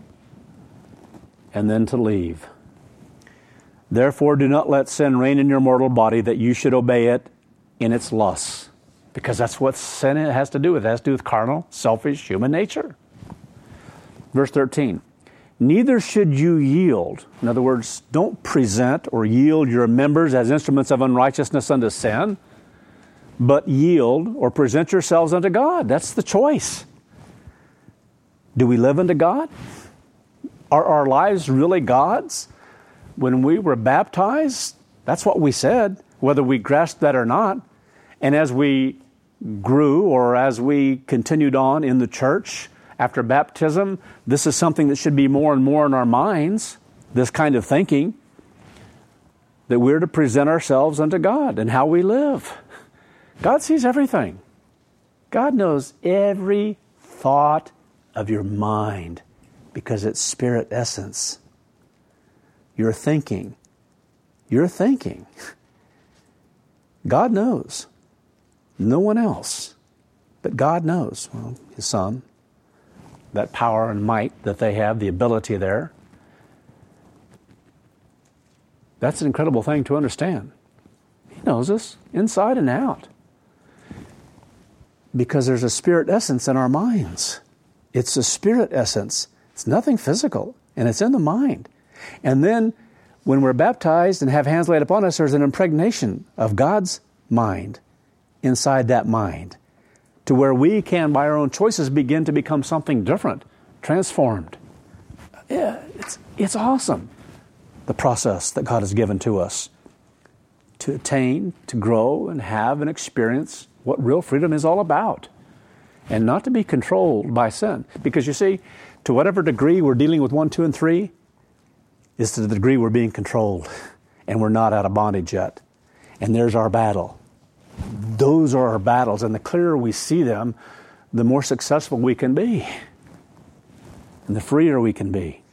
and then to leave. Therefore, do not let sin reign in your mortal body, that you should obey it in its lusts. Because that's what sin has to do with. It has to do with carnal, selfish, human nature. Verse thirteen. Neither should you yield. In other words, don't present or yield your members as instruments of unrighteousness unto sin, but yield or present yourselves unto God. That's the choice. Do we live unto God? Are our lives really God's? When we were baptized, that's what we said, whether we grasped that or not. And as we grew or as we continued on in the church after baptism, this is something that should be more and more in our minds, this kind of thinking, that we're to present ourselves unto God and how we live. God sees everything. God knows every thought of your mind because it's spirit essence. You're thinking. You're thinking. God knows. No one else. But God knows. Well, His Son. That power and might that they have, the ability there. That's an incredible thing to understand. He knows us inside and out. Because there's a spirit essence in our minds. It's a spirit essence. It's nothing physical. And it's in the mind. And then when we're baptized and have hands laid upon us, there's an impregnation of God's mind inside that mind, to where we can, by our own choices, begin to become something different, transformed. Yeah, it's, it's awesome, the process that God has given to us to attain, to grow, and have and experience what real freedom is all about, and not to be controlled by sin. Because you see, to whatever degree we're dealing with one, two, and three, is to the degree we're being controlled, and we're not out of bondage yet. And there's our battle. Those are our battles, and the clearer we see them, the more successful we can be, and the freer we can be.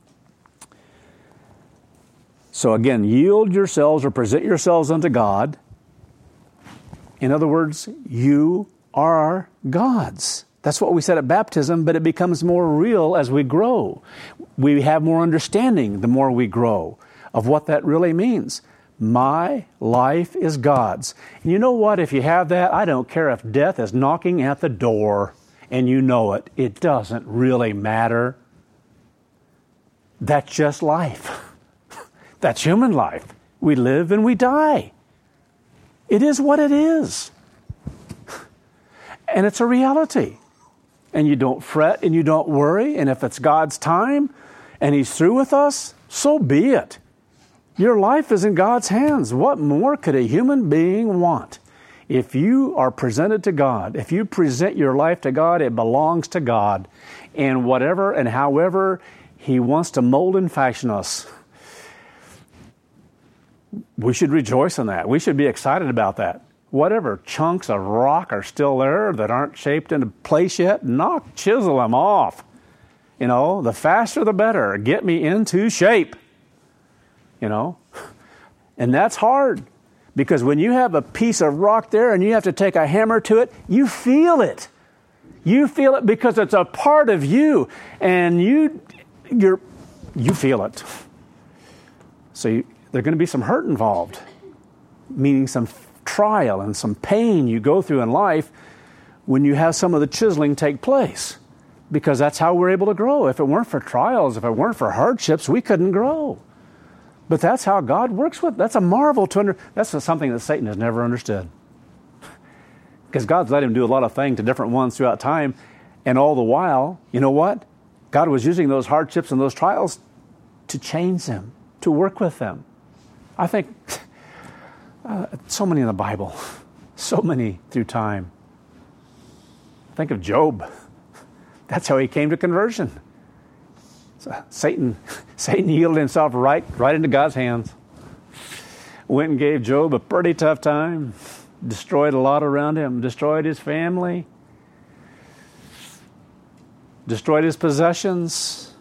So again, yield yourselves or present yourselves unto God. In other words, you are God's. That's what we said at baptism, but it becomes more real as we grow. We have more understanding the more we grow of what that really means. My life is God's. And you know what? If you have that, I don't care if death is knocking at the door and you know it. It doesn't really matter. That's just life. That's human life. We live and we die. It is what it is. And it's a reality. And you don't fret and you don't worry. And if it's God's time and He's through with us, so be it. Your life is in God's hands. What more could a human being want? If you are presented to God, if you present your life to God, it belongs to God. And whatever and however He wants to mold and fashion us, we should rejoice in that. We should be excited about that. Whatever chunks of rock are still there that aren't shaped into place yet, knock, chisel them off. You know, the faster the better. Get me into shape. You know, and that's hard because when you have a piece of rock there and you have to take a hammer to it, you feel it. You feel it because it's a part of you, and you, you're, you feel it. So you, there's going to be some hurt involved, meaning some trial and some pain you go through in life when you have some of the chiseling take place, because that's how we're able to grow. If it weren't for trials, if it weren't for hardships, we couldn't grow. But that's how God works with. That's a marvel to under. That's something that Satan has never understood. Because God's let him do a lot of things to different ones throughout time, and all the while, you know what? God was using those hardships and those trials to change them, to work with them. I think uh, so many in the Bible, so many through time. Think of Job. That's how he came to conversion. So Satan, Satan yielded himself right, right into God's hands. Went and gave Job a pretty tough time. Destroyed a lot around him. Destroyed his family. Destroyed his possessions.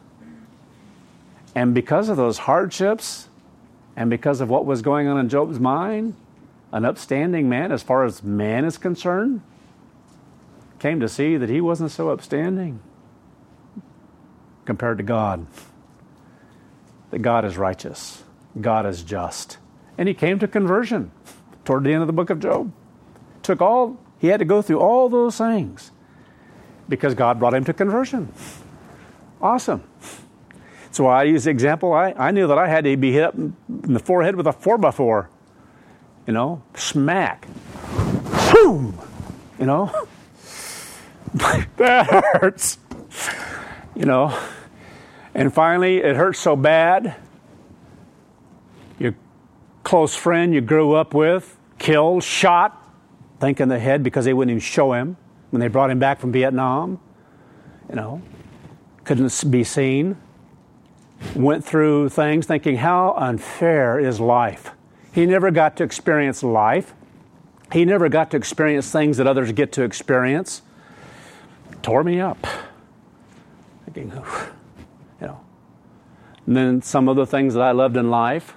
And because of those hardships, and because of what was going on in Job's mind, an upstanding man as far as man is concerned, came to see that he wasn't so upstanding compared to God. That God is righteous. God is just. And he came to conversion toward the end of the book of Job. Took all, he had to go through all those things because God brought him to conversion. Awesome. So I use the example, I, I knew that I had to be hit up in the forehead with a four by four. You know, smack. Boom! You know? That hurts. You know? And finally, it hurts so bad. Your close friend you grew up with, killed, shot, think in the head because they wouldn't even show him when they brought him back from Vietnam. You know? Couldn't be seen. Went through things thinking, how unfair is life? He never got to experience life. He never got to experience things that others get to experience. Tore me up. Thinking, you know. And then some of the things that I loved in life,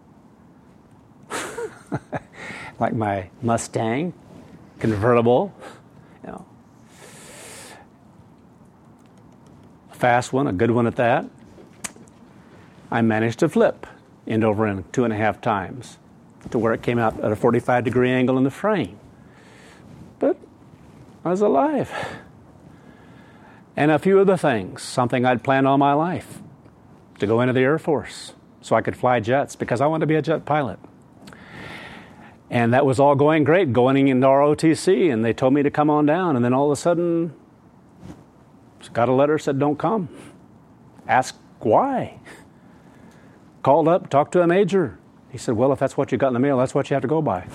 like my Mustang convertible, you know, a fast one, a good one at that. I managed to flip end over end two and a half times to where it came out at a forty-five degree angle in the frame. But I was alive. And a few other things, something I'd planned all my life, to go into the Air Force so I could fly jets because I wanted to be a jet pilot. And that was all going great, going into R O T C, and they told me to come on down, and then all of a sudden, got a letter that said, don't come. Asked why. Called up, talked to a major. He said, well, if that's what you got in the mail, that's what you have to go by.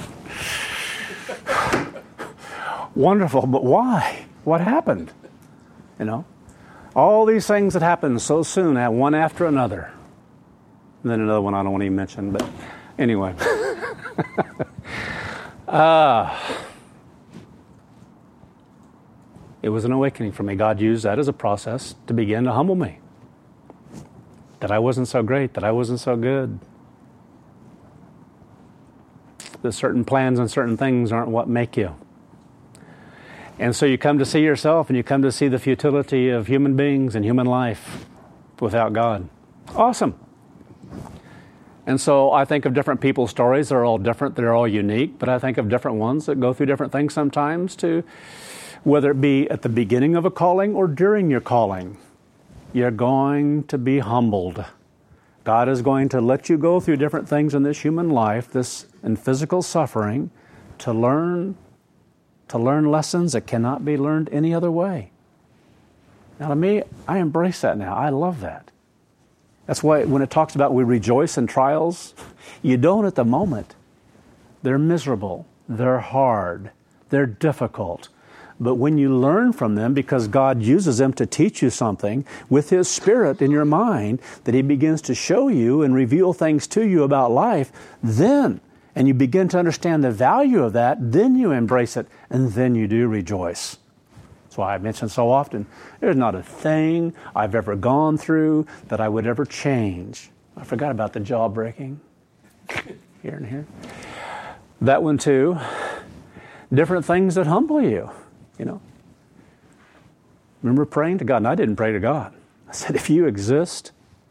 Wonderful, but why? What happened? You know? All these things that happened so soon, one after another. And then another one I don't want to even mention, but anyway. uh, it was an awakening for me. God used that as a process to begin to humble me. That I wasn't so great, that I wasn't so good. That certain plans and certain things aren't what make you. And so you come to see yourself and you come to see the futility of human beings and human life without God. Awesome. And so I think of different people's stories. They're all different. They're all unique. But I think of different ones that go through different things sometimes to, whether it be at the beginning of a calling or during your calling. You're going to be humbled. God is going to let you go through different things in this human life, this in physical suffering, to learn, to learn lessons that cannot be learned any other way. Now to me, I embrace that now. I love that. That's why when it talks about we rejoice in trials, you don't at the moment. They're miserable. They're hard. They're difficult. But when you learn from them, because God uses them to teach you something with His Spirit in your mind, that He begins to show you and reveal things to you about life, then, and you begin to understand the value of that, then you embrace it, and then you do rejoice. That's why I mention so often, there's not a thing I've ever gone through that I would ever change. I forgot about the jaw breaking. Here and here. That one too. Different things that humble you. You know, remember praying to God? And I didn't pray to God. I said, if you exist,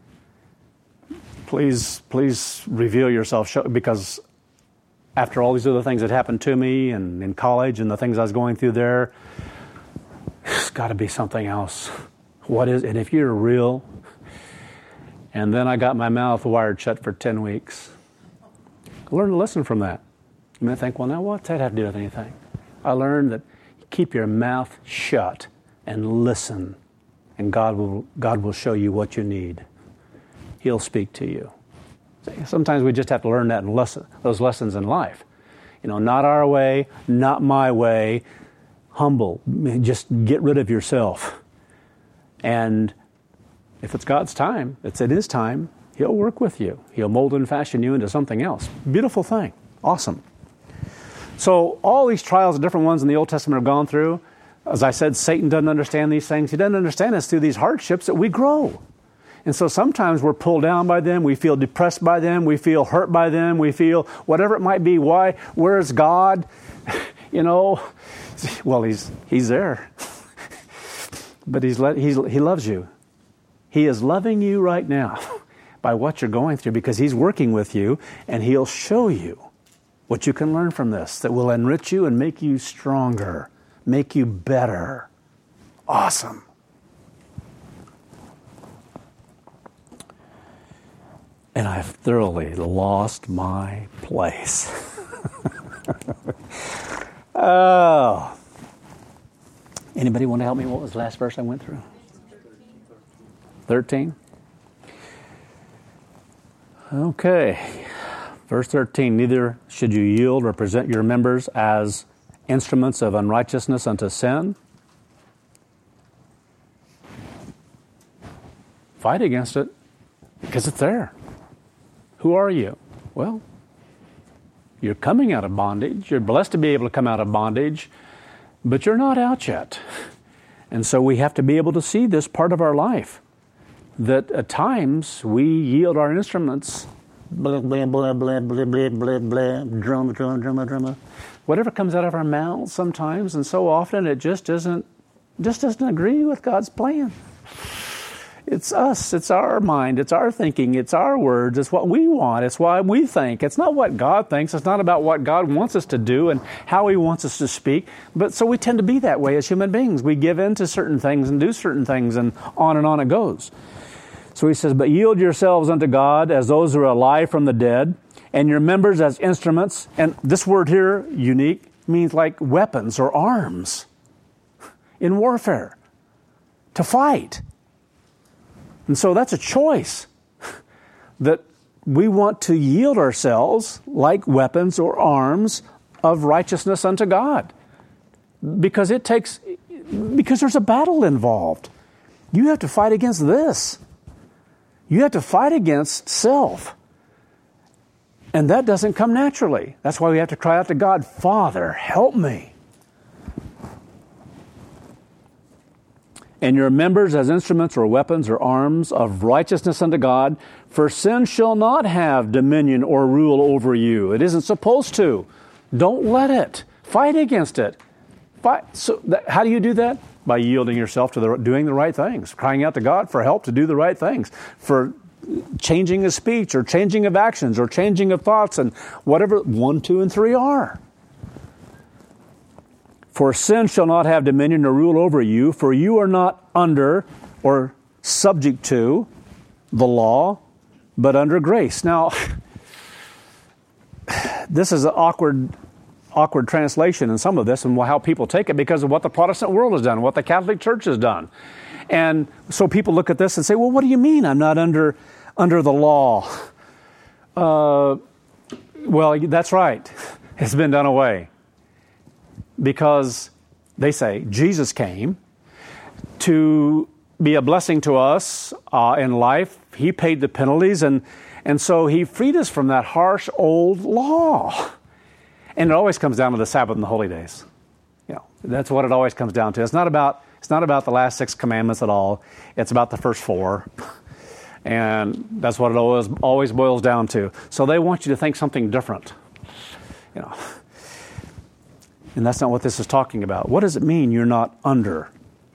please, please reveal yourself. Show, because after all these other things that happened to me and in college and the things I was going through there, it's got to be something else. What is, and if you're real, and then I got my mouth wired shut for ten weeks. I learned a lesson from that. You may think, well, now what's that have to do with anything? I learned that keep your mouth shut and listen, and God will God will show you what you need. He'll speak to you. Sometimes we just have to learn that in lesson, those lessons in life. You know, not our way, not my way. Humble. Just get rid of yourself. And if it's God's time, it's at His time, He'll work with you. He'll mold and fashion you into something else. Beautiful thing. Awesome. So all these trials, different ones in the Old Testament have gone through. As I said, Satan doesn't understand these things. He doesn't understand us through these hardships that we grow. And so sometimes we're pulled down by them, we feel depressed by them, we feel hurt by them, we feel whatever it might be. Why? Where's God? You know, well, He's He's there. But he's, he's He loves you. He is loving you right now by what you're going through because He's working with you and He'll show you what you can learn from this that will enrich you and make you stronger, make you better. Awesome. And I've thoroughly lost my place. Oh. Anybody want to help me? What was the last verse I went through? thirteen? Okay. Verse thirteen, neither should you yield or present your members as instruments of unrighteousness unto sin. Fight against it because it's there. Who are you? Well, you're coming out of bondage. You're blessed to be able to come out of bondage, but you're not out yet. And so we have to be able to see this part of our life, that at times we yield our instruments, blah, blah, blah, blah, blah, blah, blah, blah, drama, drama, drama, drama, whatever comes out of our mouths sometimes, and so often it just doesn't, just doesn't agree with God's plan. It's us, it's our mind, it's our thinking, it's our words, it's what we want, it's why we think. It's not what God thinks, it's not about what God wants us to do and how He wants us to speak. But so we tend to be that way as human beings. We give in to certain things and do certain things, and on and on it goes. So He says, but yield yourselves unto God as those who are alive from the dead, and your members as instruments. And this word here, unique, means like weapons or arms in warfare, to fight. And so that's a choice, that we want to yield ourselves like weapons or arms of righteousness unto God. Because it takes, because there's a battle involved. You have to fight against this. You have to fight against self. And that doesn't come naturally. That's why we have to cry out to God, Father, help me. And your members as instruments or weapons or arms of righteousness unto God, for sin shall not have dominion or rule over you. It isn't supposed to. Don't let it. Fight against it. Fight. So that, how do you do that? By yielding yourself to the, doing the right things, crying out to God for help to do the right things, for changing of speech or changing of actions or changing of thoughts and whatever one, two, and three are. For sin shall not have dominion or rule over you, for you are not under or subject to the law, but under grace. Now, this is an awkward, awkward translation in some of this and how people take it because of what the Protestant world has done, what the Catholic Church has done. And so people look at this and say, well, what do you mean I'm not under, under the law? Uh, well, that's right. It's been done away. Because they say Jesus came to be a blessing to us uh, in life. He paid the penalties, and, and so He freed us from that harsh old law. And it always comes down to the Sabbath and the holy days. You know, that's what it always comes down to. It's not about it's not about the last six commandments at all. It's about the first four. And that's what it always always boils down to. So they want you to think something different. You know. And that's not what this is talking about. What does it mean you're not under?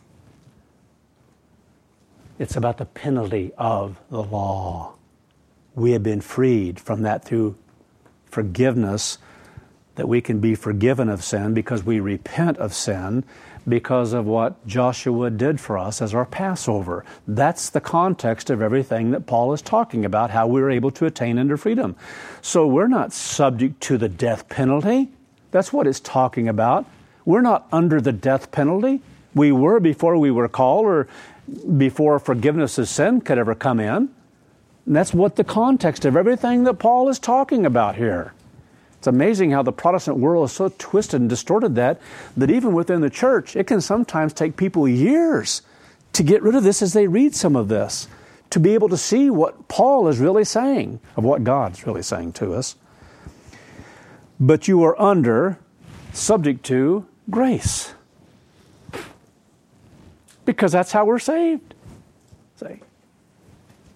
It's about the penalty of the law. We have been freed from that through forgiveness, that we can be forgiven of sin because we repent of sin because of what Joshua did for us as our Passover. That's the context of everything that Paul is talking about, how we're able to attain into freedom. So we're not subject to the death penalty. That's what it's talking about. We're not under the death penalty. We were before we were called or before forgiveness of sin could ever come in. And that's what the context of everything that Paul is talking about here. It's amazing how the Protestant world is so twisted and distorted that, that even within the church, it can sometimes take people years to get rid of this as they read some of this, to be able to see what Paul is really saying, of what God's really saying to us. But you are under, subject to, grace. Because that's how we're saved. See?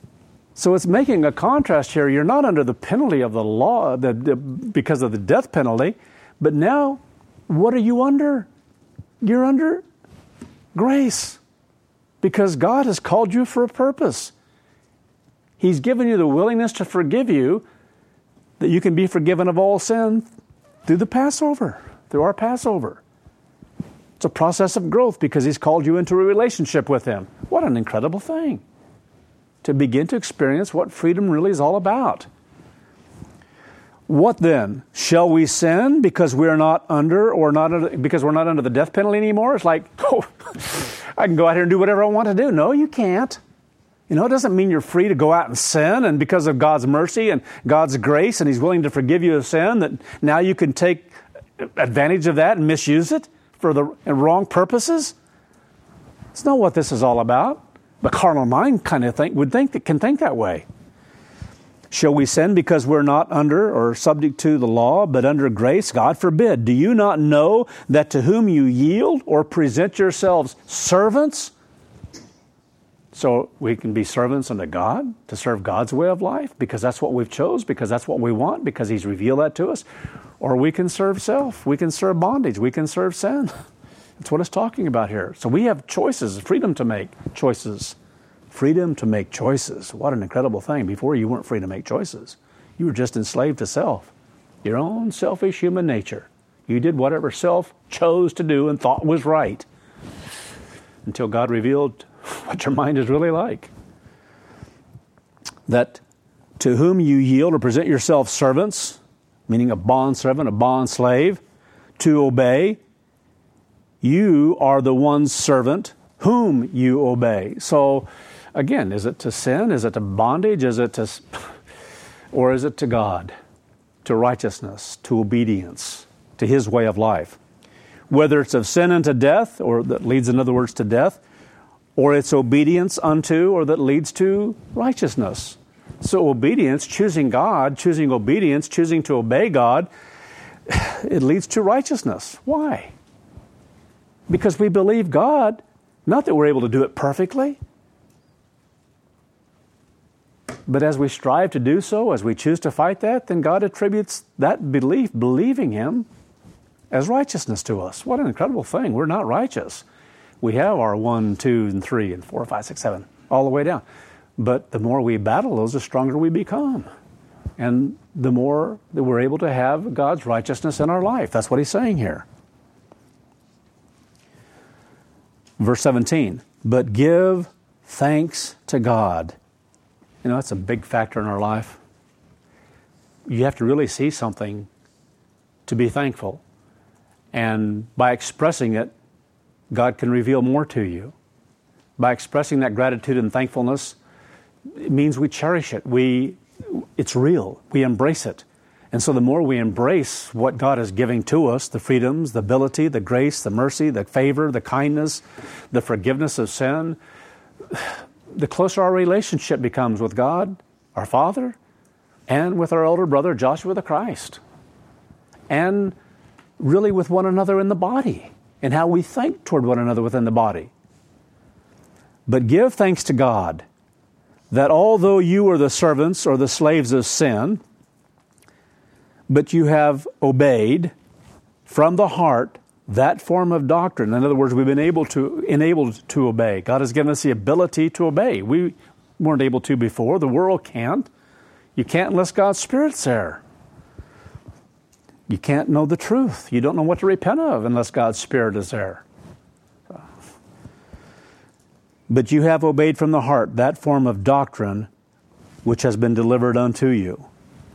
So it's making a contrast here. You're not under the penalty of the law the, the, because of the death penalty, but now what are you under? You're under grace because God has called you for a purpose. He's given you the willingness to forgive you that you can be forgiven of all sin through the Passover, through our Passover. It's a process of growth because He's called you into a relationship with Him. What an incredible thing to begin to experience what freedom really is all about. What then? Shall we sin because we're not under or not under, because we're not under the death penalty anymore? It's like, oh, I can go out here and do whatever I want to do. No, you can't. You know, it doesn't mean you're free to go out and sin, and because of God's mercy and God's grace, and He's willing to forgive you of sin, that now you can take advantage of that and misuse it for the wrong purposes. It's not what this is all about. The carnal mind kind of think would think that can think that way. Shall we sin because we're not under or subject to the law, but under grace? God forbid. Do you not know that to whom you yield or present yourselves servants? So we can be servants unto God, to serve God's way of life, because that's what we've chose, because that's what we want, because He's revealed that to us. Or we can serve self, we can serve bondage, we can serve sin. That's what it's talking about here. So we have choices, freedom to make choices. Freedom to make choices. What an incredible thing. Before you weren't free to make choices. You were just enslaved to self. Your own selfish human nature. You did whatever self chose to do and thought was right. Until God revealed what your mind is really like. That to whom you yield or present yourself servants, meaning a bond servant, a bond slave, to obey, you are the one servant whom you obey. So, again, is it to sin? Is it to bondage? Is it to, or is it to God, to righteousness, to obedience, to His way of life? Whether it's of sin unto death, or that leads, in other words, to death, or it's obedience unto, or that leads to righteousness. So obedience, choosing God, choosing obedience, choosing to obey God, it leads to righteousness. Why? Because we believe God, not that we're able to do it perfectly, but as we strive to do so, as we choose to fight that, then God attributes that belief, believing Him, as righteousness to us. What an incredible thing. We're not righteous. We have our one, two, and three, and four, five, six, seven, all the way down. But the more we battle those, the stronger we become. And the more that we're able to have God's righteousness in our life. That's what He's saying here. Verse seventeen, but give thanks to God. You know, that's a big factor in our life. You have to really see something to be thankful. And by expressing it, God can reveal more to you. By expressing that gratitude and thankfulness, it means we cherish it. We, it's real. We embrace it. And so the more we embrace what God is giving to us, the freedoms, the ability, the grace, the mercy, the favor, the kindness, the forgiveness of sin, the closer our relationship becomes with God, our Father, and with our elder brother, Joshua the Christ. And really with one another in the body, and how we think toward one another within the body. But give thanks to God that although you are the servants or the slaves of sin, but you have obeyed from the heart that form of doctrine. In other words, we've been able to enabled to obey. God has given us the ability to obey. We weren't able to before. The world can't. You can't unless God's Spirit's there. You can't know the truth. You don't know what to repent of unless God's Spirit is there. But you have obeyed from the heart that form of doctrine which has been delivered unto you.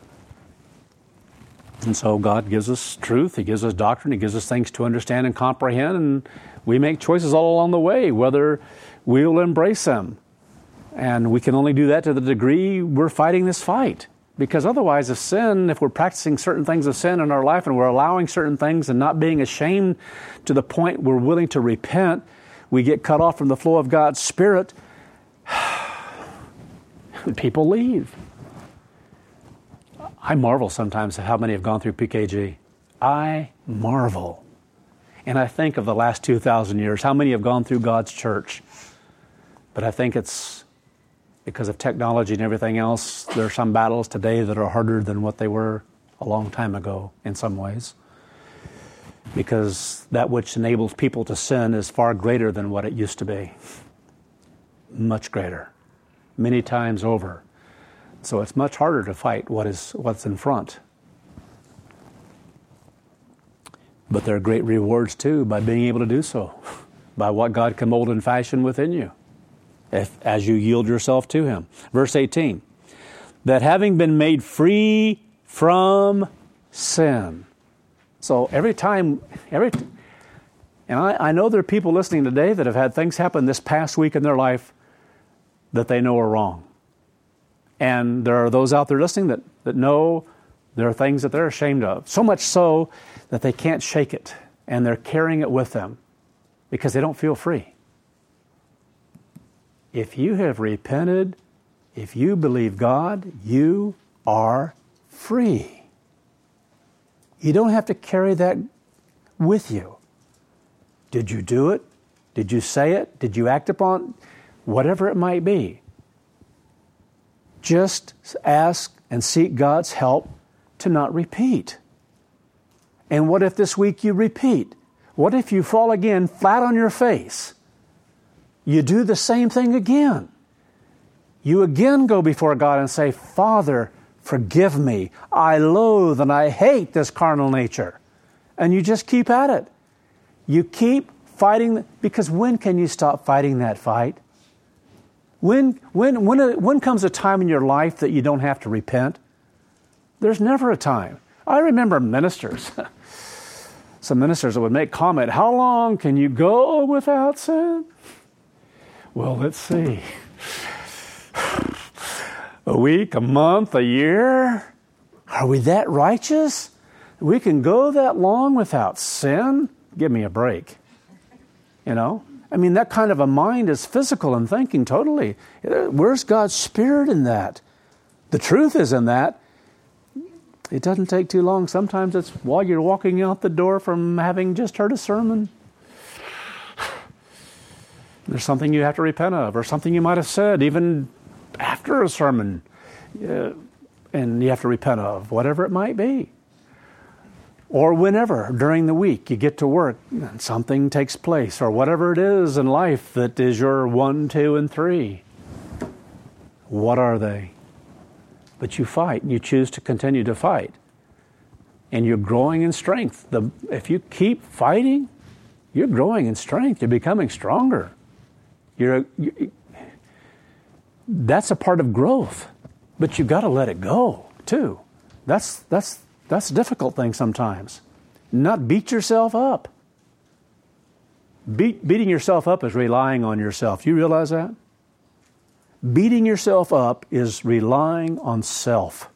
And so God gives us truth, He gives us doctrine, He gives us things to understand and comprehend, and we make choices all along the way, whether we'll embrace them. And we can only do that to the degree we're fighting this fight. Because otherwise, if sin, if we're practicing certain things of sin in our life and we're allowing certain things and not being ashamed to the point we're willing to repent, we get cut off from the flow of God's Spirit, and people leave. I marvel sometimes at how many have gone through P K G. I marvel. And I think of the last two thousand years, how many have gone through God's church. But I think it's Because of technology and everything else, there are some battles today that are harder than what they were a long time ago in some ways. Because that which enables people to sin is far greater than what it used to be. Much greater. Many times over. So it's much harder to fight what is what's in front. But there are great rewards too by being able to do so. By what God can mold and fashion within you. If, as you yield yourself to Him. Verse eighteen. That having been made free from sin. So every time, every, and I, I know there are people listening today that have had things happen this past week in their life that they know are wrong. And there are those out there listening that, that know there are things that they're ashamed of. So much so that they can't shake it. And they're carrying it with them because they don't feel free. If you have repented, if you believe God, you are free. You don't have to carry that with you. Did you do it? Did you say it? Did you act upon it? Whatever it might be. Just ask and seek God's help to not repeat. And what if this week you repeat? What if you fall again flat on your face? You do the same thing again. You again go before God and say, Father, forgive me. I loathe and I hate this carnal nature. And you just keep at it. You keep fighting, because when can you stop fighting that fight? When, when, when, when comes a time in your life that you don't have to repent? There's never a time. I remember ministers, some ministers that would make comment, how long can you go without sin? Well, let's see. A week, a month, a year? Are we that righteous? We can go that long without sin? Give me a break. You know? I mean, that kind of a mind is physical and thinking totally. Where's God's Spirit in that? The truth is in that. It doesn't take too long. Sometimes it's while you're walking out the door from having just heard a sermon. There's something you have to repent of, or something you might have said even after a sermon, uh, and you have to repent of, whatever it might be. Or whenever, during the week, you get to work and something takes place, or whatever it is in life that is your one, two, and three. What are they? But you fight, and you choose to continue to fight. And you're growing in strength. The, if you keep fighting, you're growing in strength. You're becoming stronger. You're, you, that's a part of growth. But you've got to let it go, too. That's, that's, that's a difficult thing sometimes. Not beat yourself up. Beat, beating yourself up is relying on yourself. You realize that? Beating yourself up is relying on self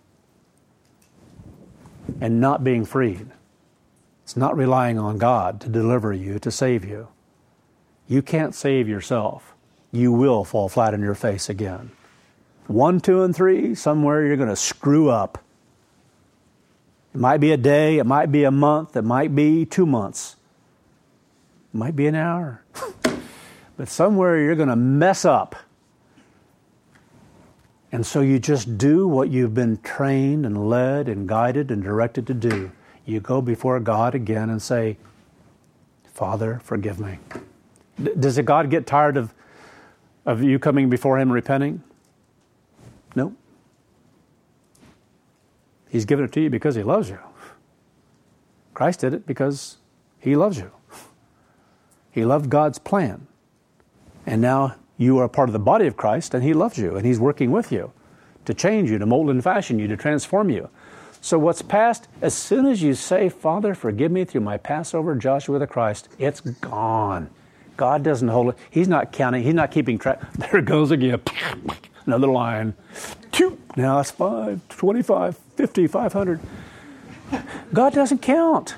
and not being freed. It's not relying on God to deliver you, to save you. You can't save yourself. You will fall flat on your face again. One, two, and three, somewhere you're going to screw up. It might be a day, it might be a month, it might be two months. It might be an hour. But somewhere you're going to mess up. And so you just do what you've been trained and led and guided and directed to do. You go before God again and say, Father, forgive me. D- does a God get tired of, of you coming before Him repenting? No. He's given it to you because He loves you. Christ did it because He loves you. He loved God's plan. And now you are a part of the body of Christ, and He loves you, and He's working with you to change you, to mold and fashion you, to transform you. So what's past, as soon as you say, Father, forgive me through my Passover, Joshua the Christ, it's gone. God doesn't hold it. He's not counting. He's not keeping track. There it goes again. Another line. Now it's five, twenty-five, fifty, five hundred. God doesn't count.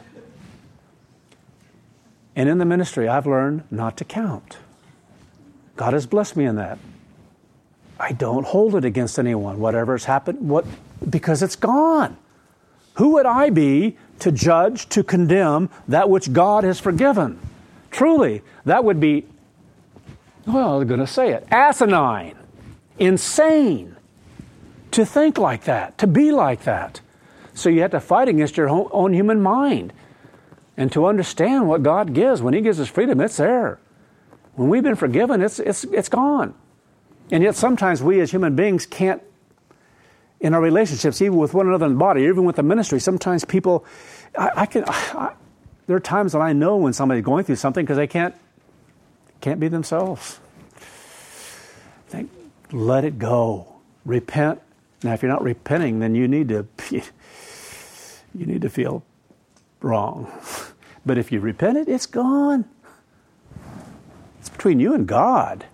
And in the ministry, I've learned not to count. God has blessed me in that. I don't hold it against anyone, whatever has happened, what, because it's gone. Who would I be to judge, to condemn that which God has forgiven? Truly, that would be, well, I'm going to say it, asinine. insane to think like that, to be like that. So you have to fight against your own human mind and to understand what God gives. When He gives us freedom, it's there. When we've been forgiven, it's it's it's gone. And yet sometimes we as human beings can't, in our relationships, even with one another in the body, even with the ministry, sometimes people, I, I can, I, there are times that I know when somebody's going through something because they can't, can't be themselves. Think, let it go. Repent. Now, if you're not repenting, then you need to, you need to feel wrong. But if you repent it, it's gone. It's between you and God.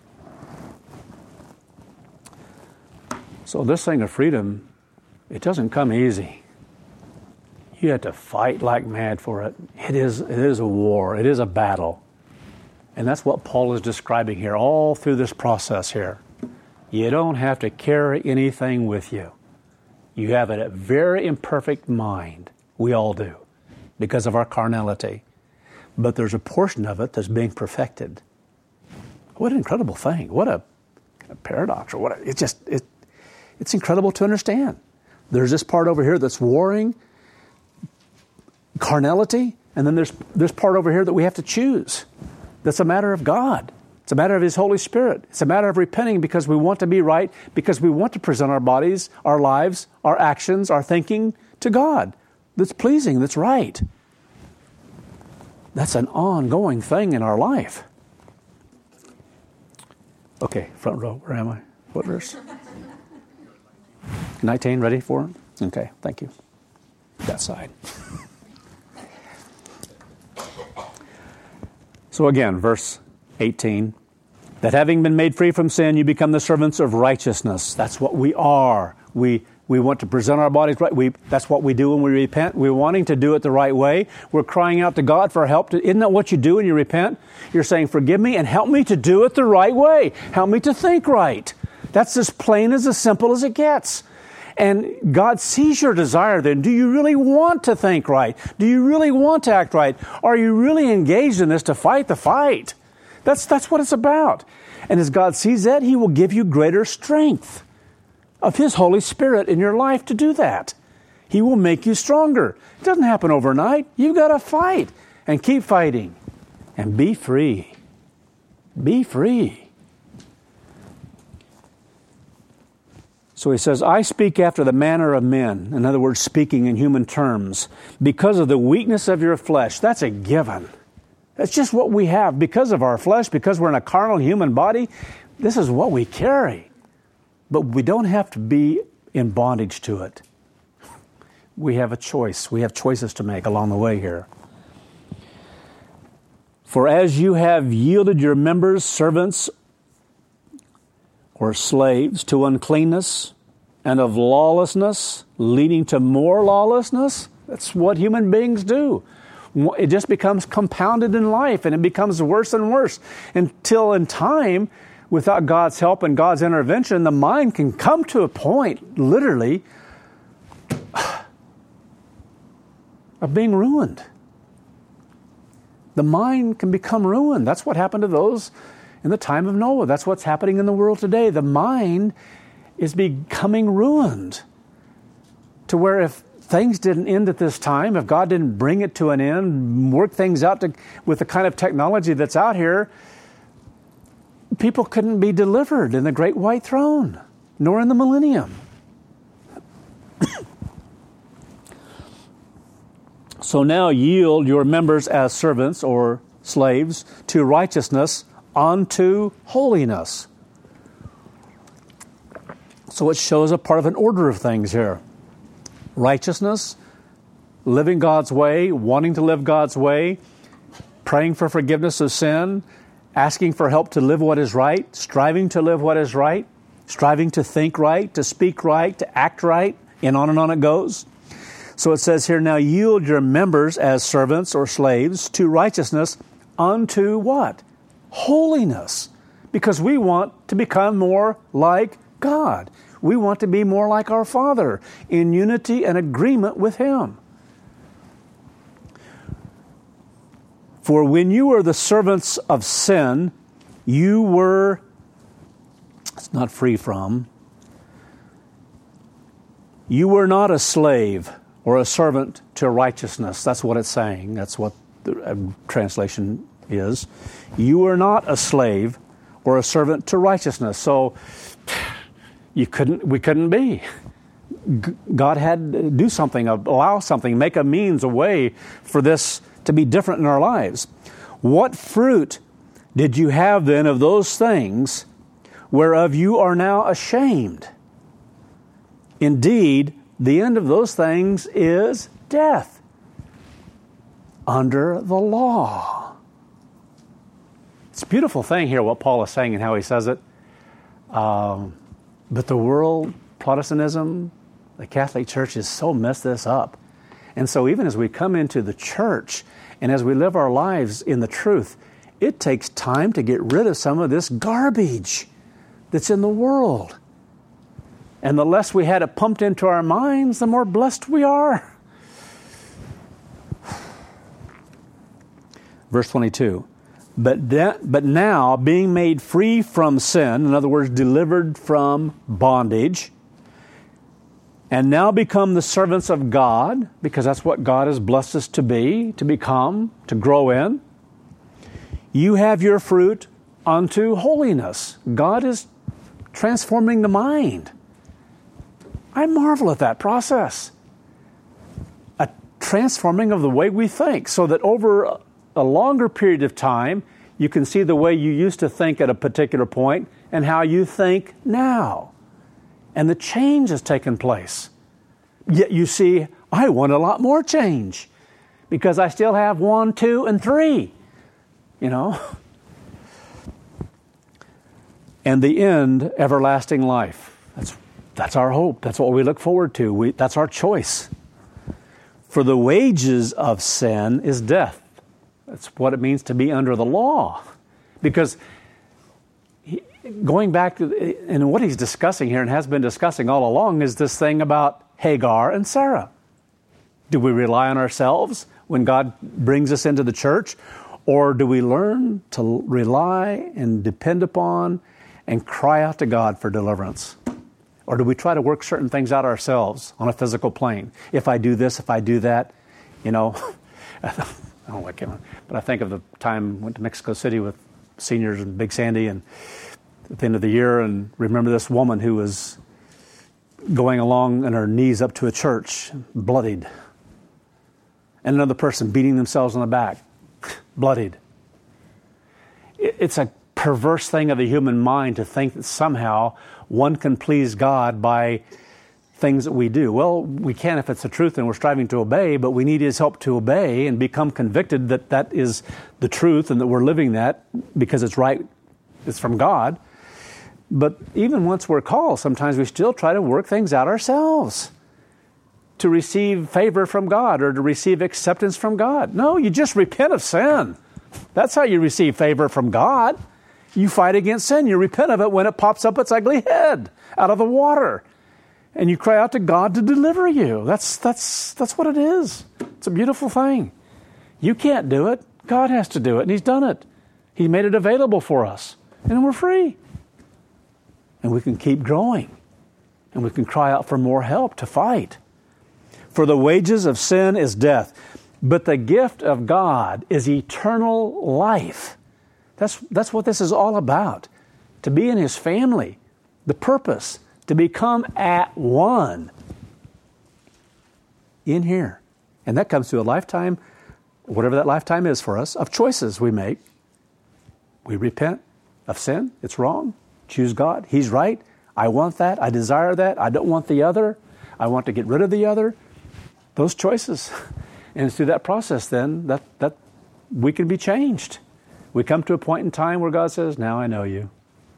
So this thing of freedom, it doesn't come easy. You have to fight like mad for it. It is, it is a war. It is a battle. And that's what Paul is describing here, all through this process here. You don't have to carry anything with you. You have a very imperfect mind. We all do, because of our carnality. But there's a portion of it that's being perfected. What an incredible thing. What a, a paradox. Or what a, it's just, it, it's incredible to understand. There's this part over here that's warring, carnality, and then there's this part over here that we have to choose. That's a matter of God. It's a matter of His Holy Spirit. It's a matter of repenting because we want to be right, because we want to present our bodies, our lives, our actions, our thinking to God. That's pleasing, that's right. That's an ongoing thing in our life. Okay, front row, where am I? What verse? nineteen, ready for it? Okay, thank you. That side. So again, verse eighteen. That having been made free from sin, you become the servants of righteousness. That's what we are. We we want to present our bodies right. We that's what we do when we repent. We're wanting to do it the right way. We're crying out to God for help. To, isn't that what you do when you repent? You're saying, forgive me and help me to do it the right way. Help me to think right. That's as plain as as simple as it gets. And God sees your desire then. Do you really want to think right? Do you really want to act right? Are you really engaged in this to fight the fight? That's, that's what it's about. And as God sees that, He will give you greater strength of His Holy Spirit in your life to do that. He will make you stronger. It doesn't happen overnight. You've got to fight and keep fighting and be free. Be free. So he says, I speak after the manner of men. In other words, speaking in human terms. Because of the weakness of your flesh. That's a given. That's just what we have. Because of our flesh, because we're in a carnal human body, this is what we carry. But we don't have to be in bondage to it. We have a choice. We have choices to make along the way here. For as you have yielded your members, servants, or slaves to uncleanness and of lawlessness, leading to more lawlessness. That's what human beings do. It just becomes compounded in life, and it becomes worse and worse until in time, without God's help and God's intervention, the mind can come to a point, literally, of being ruined. The mind can become ruined. That's what happened to those in the time of Noah. That's what's happening in the world today. The mind is becoming ruined to where if things didn't end at this time, if God didn't bring it to an end, work things out to, with the kind of technology that's out here, people couldn't be delivered in the great white throne, nor in the millennium. So now yield your members as servants or slaves to righteousness, unto holiness. So it shows a part of an order of things here. Righteousness, living God's way, wanting to live God's way, praying for forgiveness of sin, asking for help to live what is right, striving to live what is right, striving to think right, to speak right, to act right, and on and on it goes. So it says here, now yield your members as servants or slaves to righteousness unto what? Holiness. Because we want to become more like God. We want to be more like our Father in unity and agreement with Him. For when you were the servants of sin, you were It's not free from. You were not a slave or a servant to righteousness. That's what it's saying. That's what the uh, translation is. You were not a slave or a servant to righteousness. So you couldn't. We couldn't be. G- God had to do something, allow something, make a means, a way for this to be different in our lives. What fruit did you have then of those things whereof you are now ashamed? Indeed, the end of those things is death under the law. It's a beautiful thing here, what Paul is saying and how he says it. Um, but the world, Protestantism, the Catholic Church has so messed this up. And so even as we come into the church and as we live our lives in the truth, it takes time to get rid of some of this garbage that's in the world. And the less we had it pumped into our minds, the more blessed we are. Verse twenty-two. But, de- but now, being made free from sin, in other words, delivered from bondage, and now become the servants of God, because that's what God has blessed us to be, to become, to grow in, you have your fruit unto holiness. God is transforming the mind. I marvel at that process. A transforming of the way we think, so that over a longer period of time, you can see the way you used to think at a particular point and how you think now. And the change has taken place. Yet you see, I want a lot more change because I still have one, two, and three. You know? And the end, everlasting life. That's that's our hope. That's what we look forward to. We, that's our choice. For the wages of sin is death. That's what it means to be under the law. Because he, going back to, and what he's discussing here and has been discussing all along is this thing about Hagar and Sarah. Do we rely on ourselves when God brings us into the church? Or do we learn to rely and depend upon and cry out to God for deliverance? Or do we try to work certain things out ourselves on a physical plane? If I do this, if I do that, you know, I don't like it, but I think of the time I went to Mexico City with seniors and Big Sandy, and at the end of the year, and remember this woman who was going along on her knees up to a church, bloodied, and another person beating themselves on the back, bloodied. It's a perverse thing of the human mind to think that somehow one can please God by things that we do. Well, we can if it's the truth and we're striving to obey, but we need His help to obey and become convicted that that is the truth and that we're living that because it's right, it's from God. But even once we're called, sometimes we still try to work things out ourselves to receive favor from God or to receive acceptance from God. No, you just repent of sin. That's how you receive favor from God. You fight against sin. You repent of it when it pops up its ugly head out of the water. And you cry out to God to deliver you. That's that's that's what it is. It's a beautiful thing. You can't do it. God has to do it, and He's done it. He made it available for us, and we're free. And we can keep growing, and we can cry out for more help to fight. For the wages of sin is death, but the gift of God is eternal life. That's that's what this is all about. To be in His family, the purpose, to become at one in here. And that comes through a lifetime, whatever that lifetime is for us, of choices we make. We repent of sin. It's wrong. Choose God. He's right. I want that. I desire that. I don't want the other. I want to get rid of the other. Those choices. And it's through that process then that, that we can be changed. We come to a point in time where God says, now I know you.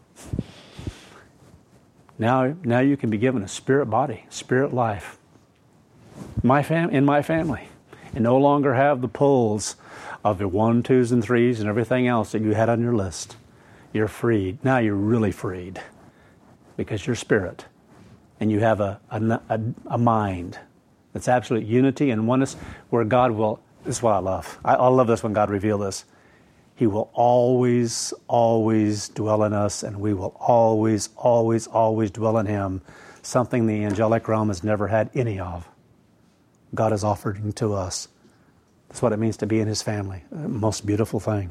Now, now you can be given a spirit body, spirit life. My fam- in my family. And no longer have the pulls of the one, twos, and threes and everything else that you had on your list. You're freed. Now you're really freed. Because you're spirit. And you have a, a, a, a mind that's absolute unity and oneness where God will, this is what I love. I, I love this when God revealed this. He will always, always dwell in us, and we will always, always, always dwell in Him, something the angelic realm has never had any of. God is offering to us. That's what it means to be in His family. The most beautiful thing.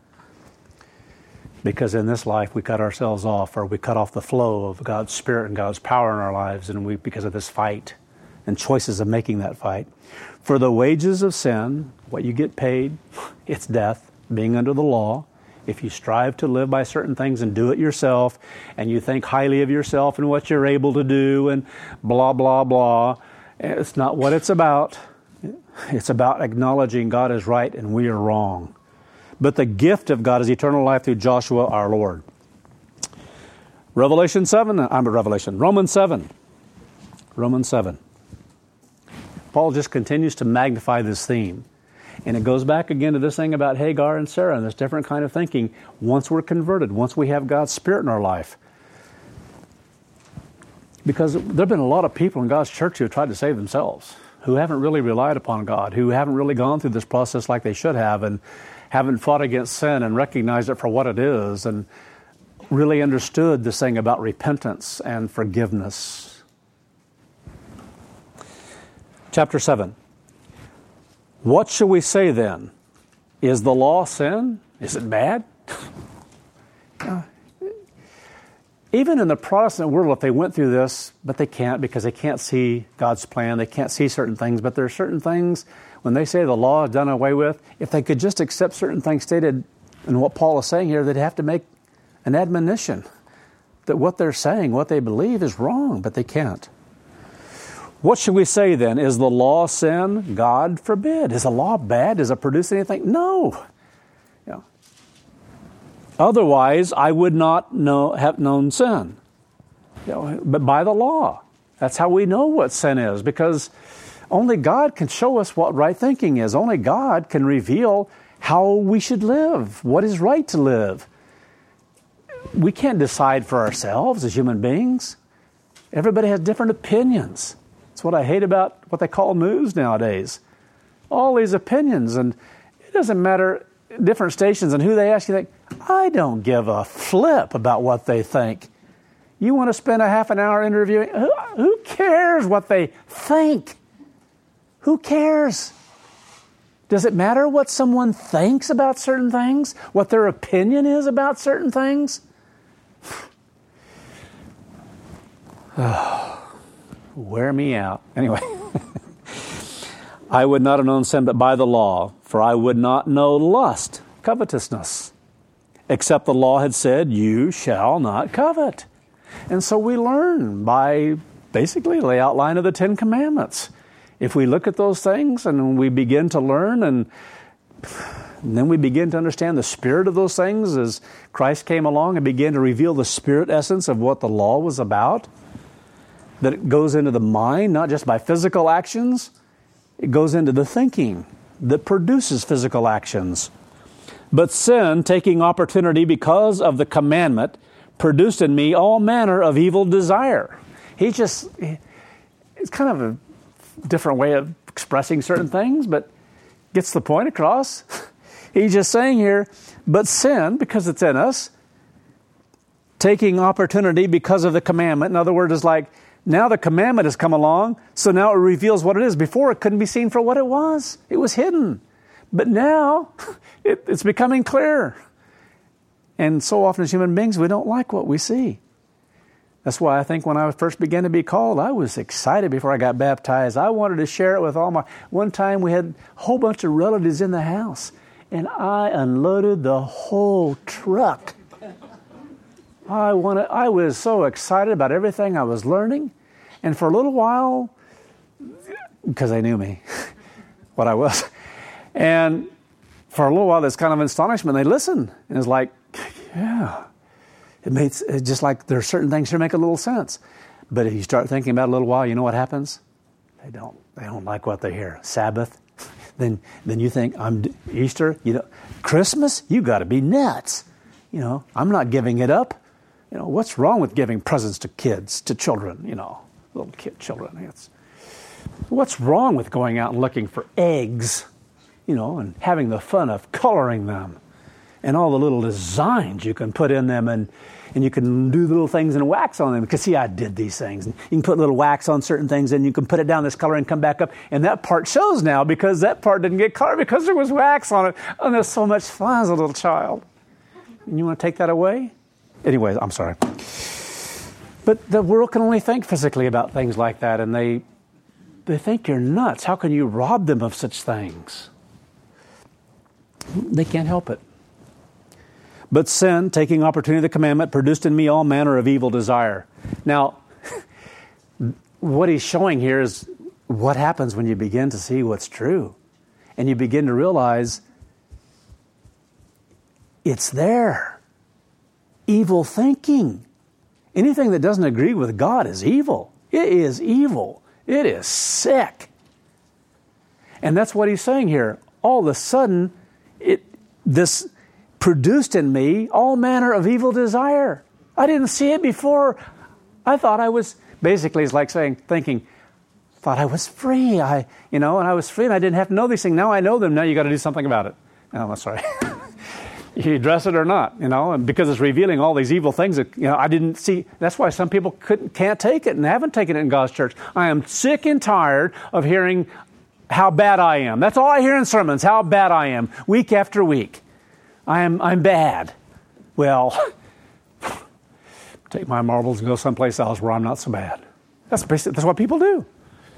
Because in this life we cut ourselves off, or we cut off the flow of God's Spirit and God's power in our lives, and we because of this fight and choices of making that fight. For the wages of sin, what you get paid, it's death, being under the law. If you strive to live by certain things and do it yourself, and you think highly of yourself and what you're able to do, and blah, blah, blah, it's not what it's about. It's about acknowledging God is right and we are wrong. But the gift of God is eternal life through Joshua our Lord. Revelation seven, I'm a Revelation, Romans seven. Romans seven. Paul just continues to magnify this theme. And it goes back again to this thing about Hagar and Sarah and this different kind of thinking. Once we're converted, once we have God's Spirit in our life. Because there have been a lot of people in God's church who have tried to save themselves, who haven't really relied upon God, who haven't really gone through this process like they should have, and haven't fought against sin and recognized it for what it is, and really understood this thing about repentance and forgiveness. Chapter seven. What shall we say then? Is the law sin? Is it bad? uh, even in the Protestant world, if they went through this, but they can't because they can't see God's plan, they can't see certain things, but there are certain things, when they say the law is done away with, if they could just accept certain things stated in what Paul is saying here, they'd have to make an admonition that what they're saying, what they believe is wrong, but they can't. What should we say then? Is the law sin? God forbid. Is the law bad? Does it produce anything? No. Yeah. Otherwise, I would not know, have known sin. You know, but by the law. That's how we know what sin is, because only God can show us what right thinking is. Only God can reveal how we should live, what is right to live. We can't decide for ourselves as human beings. Everybody has different opinions. That's what I hate about what they call news nowadays. All these opinions, and it doesn't matter, different stations and who they ask, you think, I don't give a flip about what they think. You want to spend a half an hour interviewing, who, who cares what they think? Who cares? Does it matter what someone thinks about certain things? What their opinion is about certain things? Wear me out. Anyway. I would not have known sin but by the law, for I would not know lust, covetousness, except the law had said, you shall not covet. And so we learn by basically the outline of the Ten Commandments. If we look at those things and we begin to learn, and, and then we begin to understand the spirit of those things as Christ came along and began to reveal the spirit essence of what the law was about, that it goes into the mind, not just by physical actions, it goes into the thinking that produces physical actions. But sin, taking opportunity because of the commandment, produced in me all manner of evil desire. He just, it's kind of a different way of expressing certain things, but gets the point across. He's just saying here, but sin, because it's in us, taking opportunity because of the commandment, in other words, it's like, now the commandment has come along, so now it reveals what it is. Before, it couldn't be seen for what it was. It was hidden. But now, it, it's becoming clear. And so often as human beings, we don't like what we see. That's why I think when I first began to be called, I was excited before I got baptized. I wanted to share it with all my... One time we had a whole bunch of relatives in the house, and I unloaded the whole truck. I wanted, I was so excited about everything I was learning. And for a little while, because they knew me, what I was, and for a little while, there's kind of astonishment. They listen, and it's like, yeah, it makes it's just like there are certain things here make a little sense. But if you start thinking about it a little while, you know what happens? They don't. They don't like what they hear. Sabbath, then then you think I'm Easter. You know, Christmas. You got to be nuts. You know, I'm not giving it up. You know, what's wrong with giving presents to kids, to children? You know, little kid children. It's, what's wrong with going out and looking for eggs? You know, and having the fun of coloring them. and all the little designs you can put in them, and, and you can do little things and wax on them. Because see, I did these things. And you can put little wax on certain things, and you can put it down this color and come back up. And that part shows now because that part didn't get colored because there was wax on it. And there's so much fun as a little child. And you want to take that away? Anyway, I'm sorry. But the world can only think physically about things like that, and they they think you're nuts. How can you rob them of such things? They can't help it. But sin, taking opportunity of the commandment, produced in me all manner of evil desire. Now, what he's showing here is what happens when you begin to see what's true. And you begin to realize it's there. Evil thinking. Anything that doesn't agree with God is evil. It is evil. It is sick. And that's what he's saying here. All of a sudden, it this produced in me all manner of evil desire. I didn't see it before. I thought I was, basically it's like saying, thinking, thought I was free. I, you know, and I was free and I didn't have to know these things. Now I know them. Now you got to do something about it. Oh, I'm sorry. You address it or not, you know, and because it's revealing all these evil things that, you know, I didn't see. That's why some people couldn't, can't take it and haven't taken it in God's church. I am sick and tired of hearing how bad I am. That's all I hear in sermons, how bad I am, week after week. I am, I'm bad. Well, take my marbles and go someplace else where I'm not so bad. That's basically, that's what people do.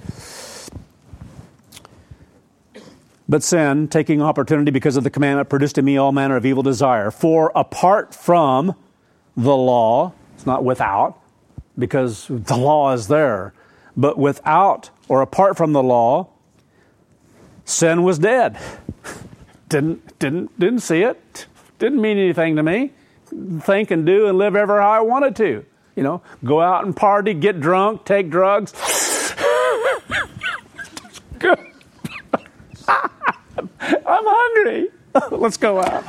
But sin, taking opportunity because of the commandment, produced in me all manner of evil desire. For apart from the law, it's not without, because the law is there. But without or apart from the law, sin was dead. Didn't didn't didn't see it. Didn't mean anything to me. Think and do and live ever how I wanted to. You know, go out and party, get drunk, take drugs. Good. I'm hungry. Let's go out.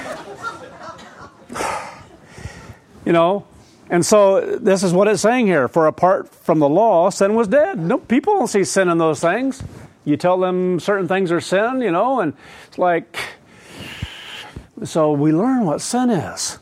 You know, and so this is what it's saying here. For apart from the law, sin was dead. No, people don't see sin in those things. You tell them certain things are sin, you know, and it's like, so we learn what sin is.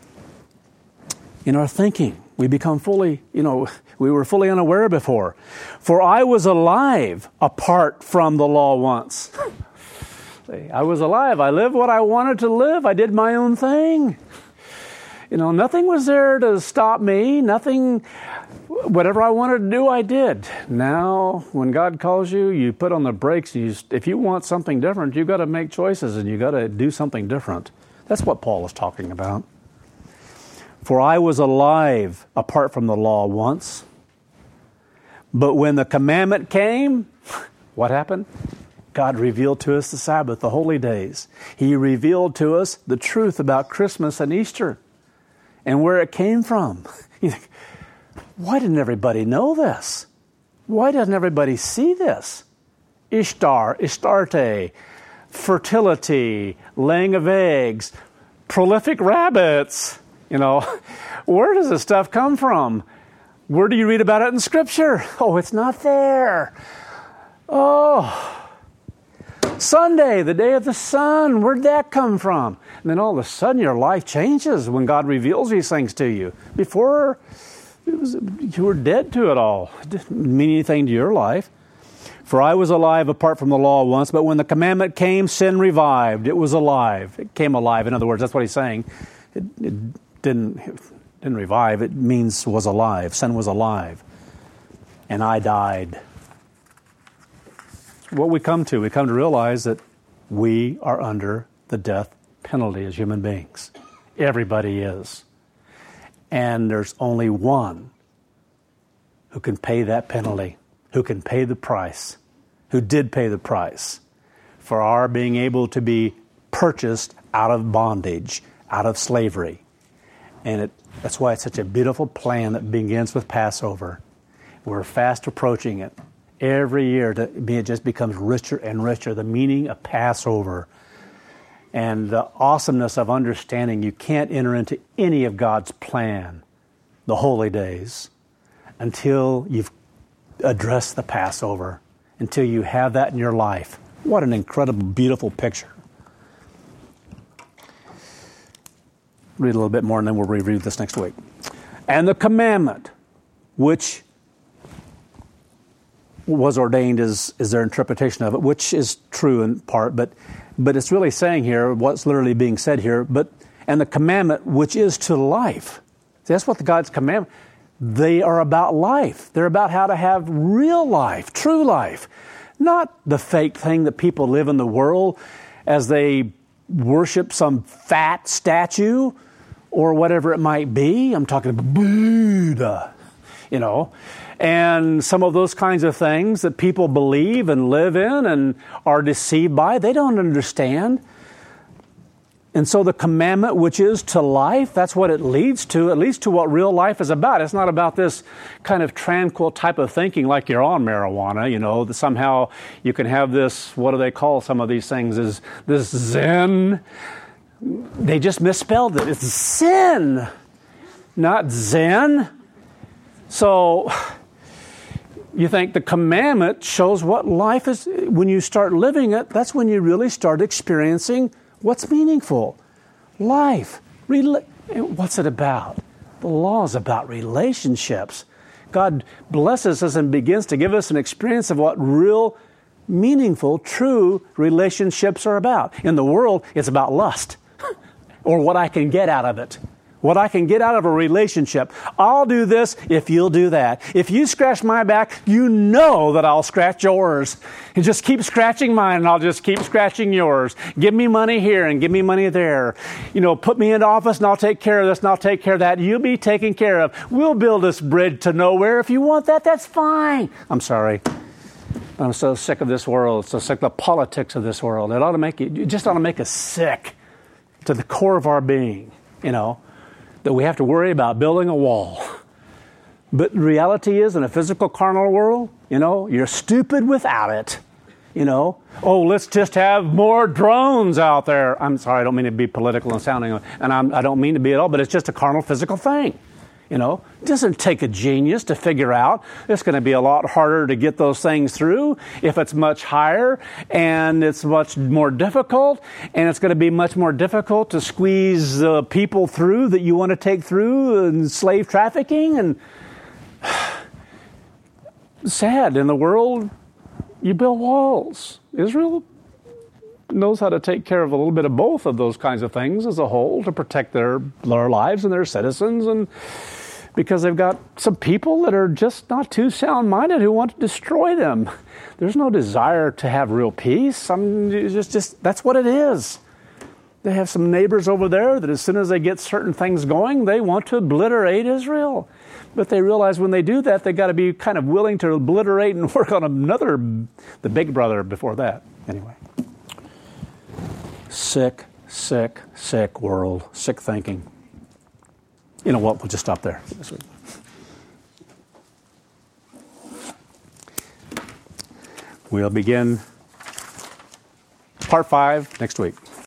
In our thinking, we become fully, you know, we were fully unaware before. For I was alive apart from the law once. I was alive. I lived what I wanted to live. I did my own thing. You know, nothing was there to stop me. Nothing, whatever I wanted to do, I did. Now, when God calls you, you put on the brakes. You, if you want something different, you've got to make choices and you've got to do something different. That's what Paul is talking about. For I was alive apart from the law once. But when the commandment came, what happened? God revealed to us the Sabbath, the holy days. He revealed to us the truth about Christmas and Easter and where it came from. You think, why didn't everybody know this? Why doesn't everybody see this? Ishtar, Istarte, fertility, laying of eggs, prolific rabbits. You know, where does this stuff come from? Where do you read about it in Scripture? Oh, it's not there. Oh, Sunday, the day of the sun, where'd that come from? And then all of a sudden your life changes when God reveals these things to you. Before, it was, you were dead to it all. It didn't mean anything to your life. For I was alive apart from the law once, but when the commandment came, sin revived. It was alive. It came alive. In other words, that's what he's saying. It, it didn't, it didn't revive. It means was alive. Sin was alive. And I died. What we come to, we come to realize that we are under the death penalty as human beings. Everybody is. And there's only one who can pay that penalty, who can pay the price, who did pay the price for our being able to be purchased out of bondage, out of slavery. And it, that's why it's such a beautiful plan that begins with Passover. We're fast approaching it. Every year, it just becomes richer and richer, the meaning of Passover and the awesomeness of understanding you can't enter into any of God's plan, the holy days, until you've addressed the Passover, until you have that in your life. What an incredible, beautiful picture. read a little bit more and then we'll review this next week. And the commandment, which was ordained is, is their interpretation of it, which is true in part, but but it's really saying here, what's literally being said here, but and the commandment which is to life. See, that's what the God's commandment, they are about life. They're about how to have real life, true life. Not the fake thing that people live in the world as they worship some fat statue or whatever it might be. I'm talking about Buddha, you know, and some of those kinds of things that people believe and live in and are deceived by. They don't understand. And so the commandment, which is to life, that's what it leads to. It leads to what real life is about. It's not about this kind of tranquil type of thinking like you're on marijuana, you know, that somehow you can have this, what do they call some of these things, is this Zen. They just misspelled it. It's sin, not Zen. So you think the commandment shows what life is. When you start living it, that's when you really start experiencing what's meaningful? Life. Rel- what's it about? The law is about relationships. God blesses us and begins to give us an experience of what real, meaningful, true relationships are about. In the world, it's about lust or what I can get out of it. What I can get out of a relationship. I'll do this if you'll do that. If you scratch my back, you know that I'll scratch yours. And just keep scratching mine and I'll just keep scratching yours. Give me money here and give me money there. You know, put me in office and I'll take care of this and I'll take care of that. You'll be taken care of. We'll build this bridge to nowhere. If you want that, that's fine. I'm sorry. I'm so sick of this world. So sick of the politics of this world. It ought to make you, it just ought to make us sick to the core of our being, you know. That we have to worry about building a wall. But reality is, in a physical carnal world, you know, you're stupid without it. You know, oh, let's just have more drones out there. I'm sorry, I don't mean to be political and sounding, and I'm, I don't mean to be at all, but it's just a carnal physical thing. You know, it doesn't take a genius to figure out. It's going to be a lot harder to get those things through if it's much higher, and it's much more difficult, and it's going to be much more difficult to squeeze uh, people through that you want to take through and slave trafficking. And sad, in the world, you build walls. Israel knows how to take care of a little bit of both of those kinds of things as a whole to protect their, their lives and their citizens, and because they've got some people that are just not too sound-minded who want to destroy them. There's no desire to have real peace. I mean, it's just, just that's what it is. They have some neighbors over there that as soon as they get certain things going, they want to obliterate Israel. But they realize when they do that, they've got to be kind of willing to obliterate and work on another, the big brother before that. Anyway. Sick, sick, sick world. Sick thinking. You know what? We'll just stop there this week. We'll begin part five next week.